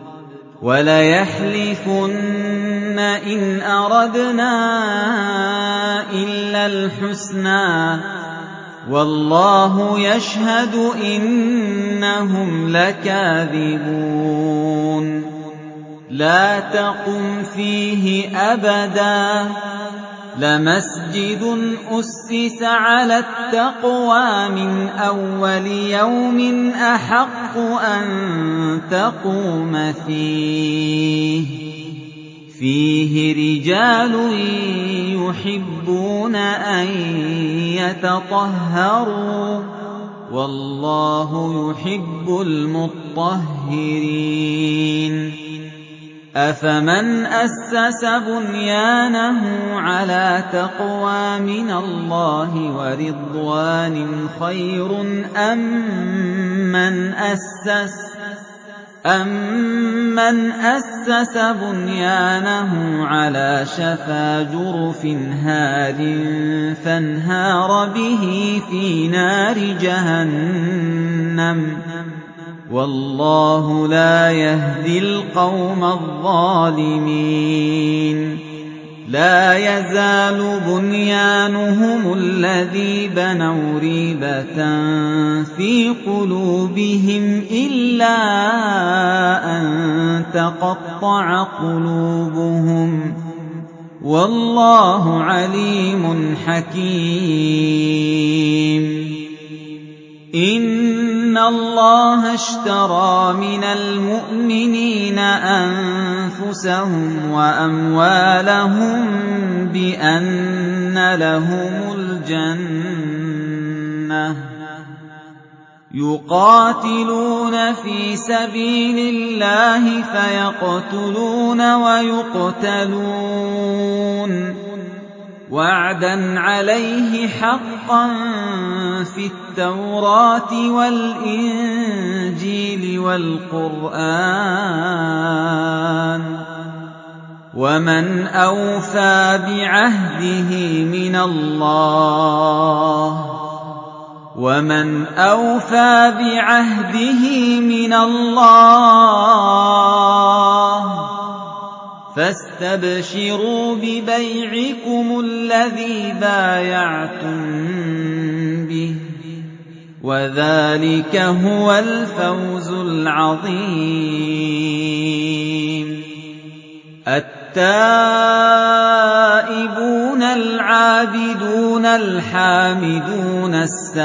Speaker 1: وَلَيَحْلِفُنَّ إِنْ أَرَدْنَا إِلَّا الْحُسْنَىٰ ۖ وَاللَّهُ يَشْهَدُ إِنَّهُمْ لَكَاذِبُونَ لَا تَقُمْ فِيهِ أَبَدًا ۚ لَمَسْجِدٌ أُسِّسَ عَلَى التَّقْوَىٰ مِنْ أَوَّلِ يَوْمٍ أَحَقُّ أَن تَقُومَ فِيهِ رِجَالٌ يُحِبُّونَ أَن يَتَطَهَّرُوا ۚ وَاللَّهُ يُحِبُّ الْمُطَّهِّرِينَ أَفَمَنْ أَسَّسَ بُنْيَانَهُ عَلَىٰ تَقْوَىٰ مِنَ اللَّهِ وَرِضْوَانٍ خَيْرٌ أَمَّنْ أَسَّسَ بُنْيَانَهُ عَلَىٰ شَفَا جُرُفٍ هَارٍ فَانْهَارَ بِهِ فِي نَارِ جَهَنَّمَ ۗ وَاللَّهُ لَا يَهْدِي الْقَوْمَ الظَّالِمِينَ لا يزال بنيانهم الذي بنوا ريبة في قلوبهم إلا أن تقطع قلوبهم والله عليم حكيم إن الله اشترى من المؤمنين أنفسهم وأموالهم بأن لهم الجنة يقاتلون في سبيل الله فيقتلون ويقتلون وعدا عليه حقا في التوراة والإنجيل والقرآن ومن أوفى بعهده من الله فاستبشروا ببيعكم الذي بايعتم به وذلك هو الفوز العظيم التائبون العابدون الحامدون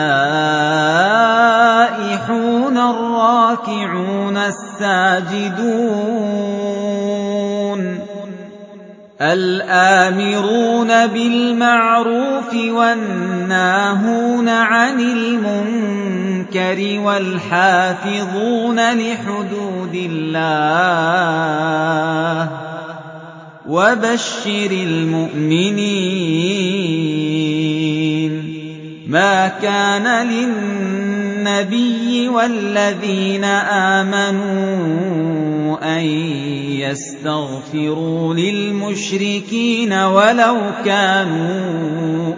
Speaker 1: السائحون الراكعون الساجدون الآمرون بالمعروف والناهون عن المنكر والحافظون لحدود الله وبشر المؤمنين ما كان للنبي والذين آمنوا أن يستغفروا للمشركين ولو كانوا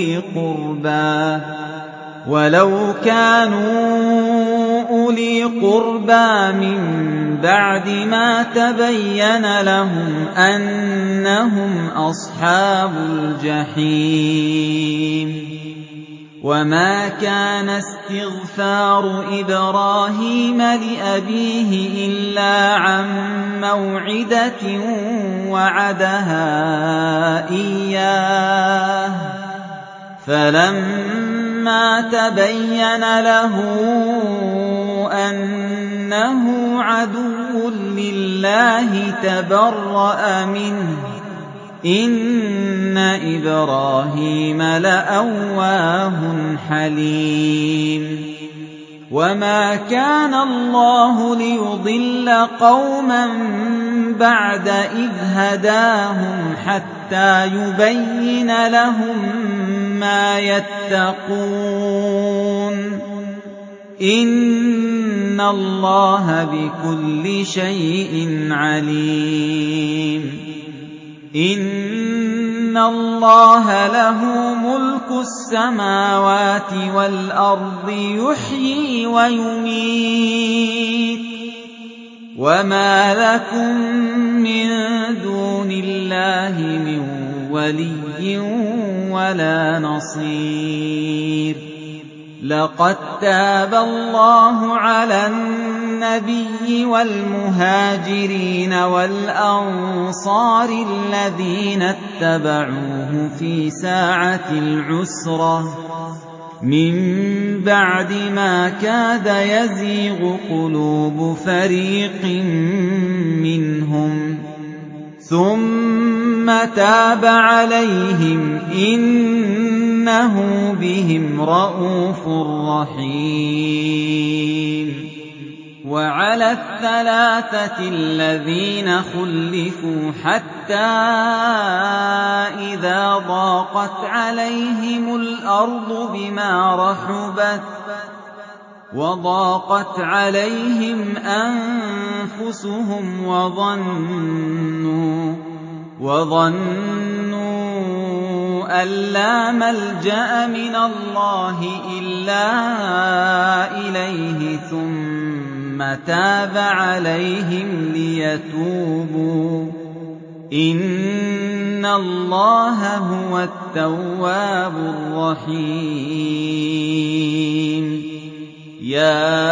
Speaker 1: أولي قربى من بعد ما تبين لهم أنهم أصحاب الجحيم وما كان استغفار إبراهيم لأبيه إلا عن موعدة وعدها إياه فلما تبين له أنه عدو لله تبرأ منه إن إبراهيم لأواه حليم وما كان الله ليضل قوما بعد إذ هداهم حتى يبين لهم ما يتقون إن الله بكل شيء عليم إن الله له ملك السماوات والأرض يحيي ويميت وما لكم من دون الله من ولي ولا نصير لقد تاب الله على النبي والمهاجرين والأنصار الذين اتبعوه في ساعة العسرة من بعد ما كاد يزيغ قلوب فريق منهم ثم تاب عليهم إنه بهم رءوف رحيم وعلى الثلاثة الذين خلفوا حتى إذا ضاقت عليهم الأرض بما رحبت وضاقت عليهم أنفسهم وظنوا أن لا ملجأ من الله إلا إليه ثم تاب عليهم ليتوبوا إن إِنَّ اللَّهَ هُوَ التَّوَّابُ الرَّحِيمُ يَا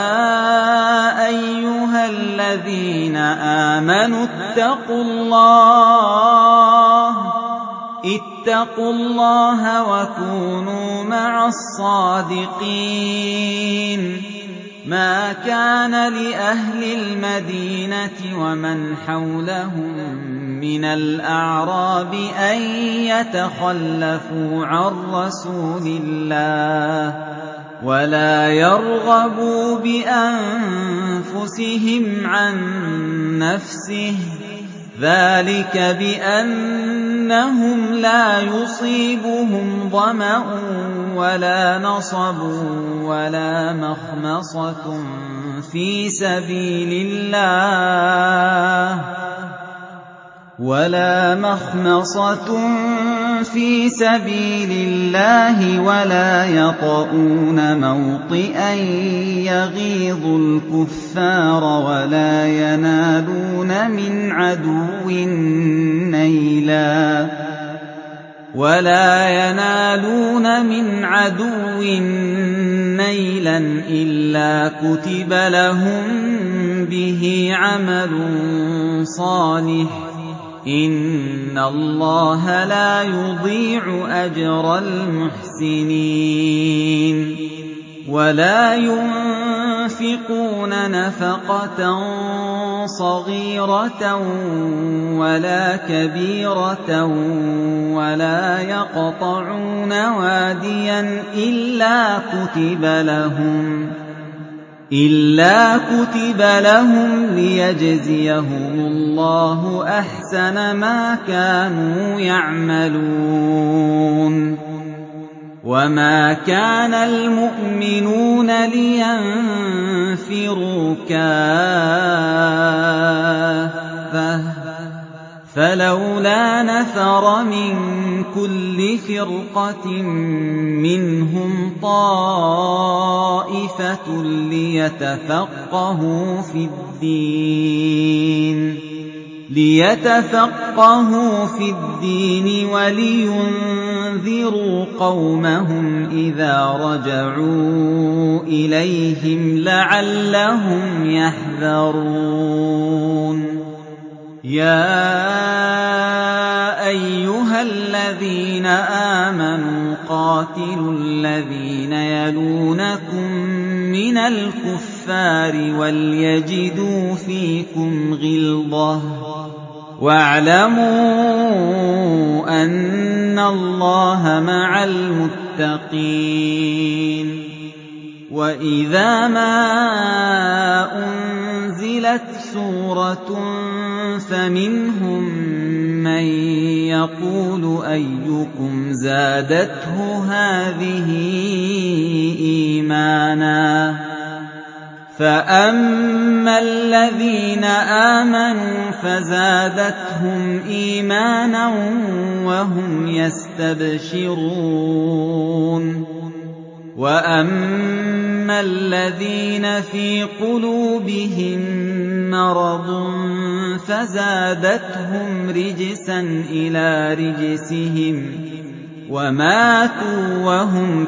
Speaker 1: أَيُّهَا الَّذِينَ آمَنُوا اتَّقُوا اللَّهَ وَكُونُوا مَعَ الصَّادِقِينَ مَا كَانَ لِأَهْلِ الْمَدِينَةِ وَمَنْ حَوْلَهُم مِّنَ الْأَعْرَابِ أَن يَتَخَلَّفُوا عَن رَّسُولِ اللَّهِ وَلَا يَرْغَبُوا بِأَنفُسِهِمْ عَن نَّفْسِهِ ۚ ذَٰلِكَ بِأَنَّهُمْ لَا يُصِيبُهُمْ ظَمَأٌ وَلَا نَصَبٌ وَلَا مَخْمَصَةٌ فِي سَبِيلِ اللَّهِ وَلَا يَطَئُونَ مَوْطِئًا يَغِيظُ الْكُفَّارَ وَلَا يَنَالُونَ مِنْ عَدُوٍّ نَّيْلًا إِلَّا كُتِبَ لَهُم بِهِ عَمَلٌ صَالِحٌ ۚ إِنَّ اللَّهَ لَا يُضِيعُ أَجْرَ الْمُحْسِنِينَ وَلَا يُنفِقُونَ نَفَقَةً صَغِيرَةً وَلَا كَبِيرَةً وَلَا يَقْطَعُونَ وَادِيًا إِلَّا كُتِبَ لَهُمْ لِيَجْزِيَهُمُ اللَّهُ أَحْسَنَ مَا كَانُوا يَعْمَلُونَ وَمَا كَانَ الْمُؤْمِنُونَ لِيَنفِرُوا كَافَّةً ۚ فَلَوْلَا نَفَرَ مِن كُلِّ فِرْقَةٍ مِّنْهُمْ طَائِفَةٌ لِيَتَفَقَّهُوا فِي الدِّينِ وَلِيُنذِرُوا قَوْمَهُمْ إِذَا رَجَعُوا إِلَيْهِمْ لَعَلَّهُمْ يَحْذَرُونَ يَا أَيُّهَا الَّذِينَ آمَنُوا قَاتِلُوا الَّذِينَ يَلُونَكُم مِّنَ الْكُفَّارِ وَلْيَجِدُوا فِيكُمْ غِلْظَةً ۚ وَاعْلَمُوا أَنَّ اللَّهَ مَعَ الْمُتَّقِينَ وَإِذَا مَا أُنزِلَتْ سُورَةٌ فَمِنْهُم مَّن يَقُولُ أَيُّكُمْ زَادَتْهُ هَٰذِهِ إِيمَانًا ۚ فَأَمَّا الَّذِينَ آمَنُوا فَزَادَتْهُمْ إِيمَانًا وَهُمْ يَسْتَبْشِرُونَ وَأَمَّا الَّذِينَ فِي قُلُوبِهِم مَّرَضٌ فَزَادَتْهُمْ رِجْسًا إِلَىٰ رِجْسِهِمْ وَمَاتُوا وَهُمْ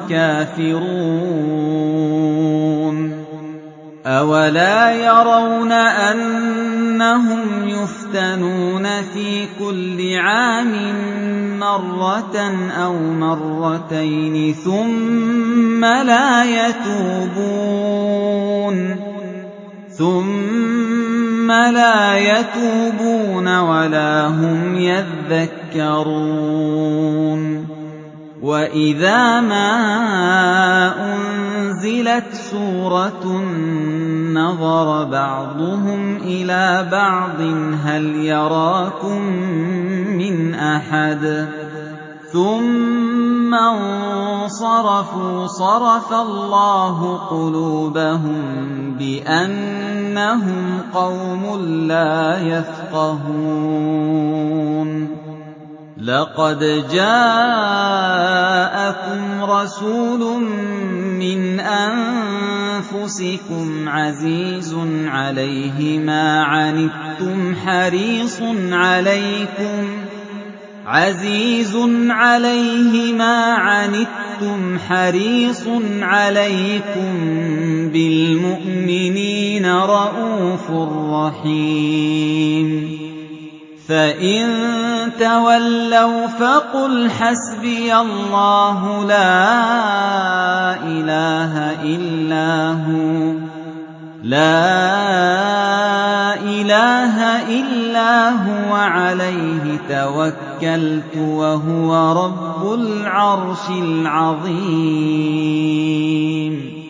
Speaker 1: كَافِرُونَ أَوَلَا يَرَوْنَ أَنَّهُمْ يُفْتَنُونَ فِي كُلِّ عَامٍ مَّرَّةً أَوْ مَرَّتَيْنِ ثُمَّ لَا يَتُوبُونَ وَلَا هُمْ يَذَّكَّرُونَ وَإِذَا مَا أُنزِلَتْ سُورَةٌ نَّظَرَ بَعْضُهُمْ إِلَىٰ بَعْضٍ هَلْ يَرَاكُم مِّنْ أَحَدٍ ثُمَّ انصَرَفُوا صَرَفَ اللَّهُ قُلُوبَهُم بِأَنَّهُمْ قَوْمٌ لَّا يَفْقَهُونَ لَقَدْ جَاءَكُمْ رَسُولٌ مِّنْ أَنفُسِكُمْ عَزِيزٌ عَلَيْهِ مَا عَنِتُّمْ حَرِيصٌ عَلَيْكُمْ عَزِيزٌ عَلَيْهِ مَا عَنِتُّمْ حَرِيصٌ عَلَيْكُم بِالْمُؤْمِنِينَ رَءُوفٌ رَّحِيمٌ فَإِن تَوَلَّوْا فَقُلْ حَسْبِيَ اللَّهُ لَا إِلَٰهَ إِلَّا هُوَ عَلَيْهِ تَوَكَّلْتُ وَهُوَ رَبُّ الْعَرْشِ الْعَظِيمِ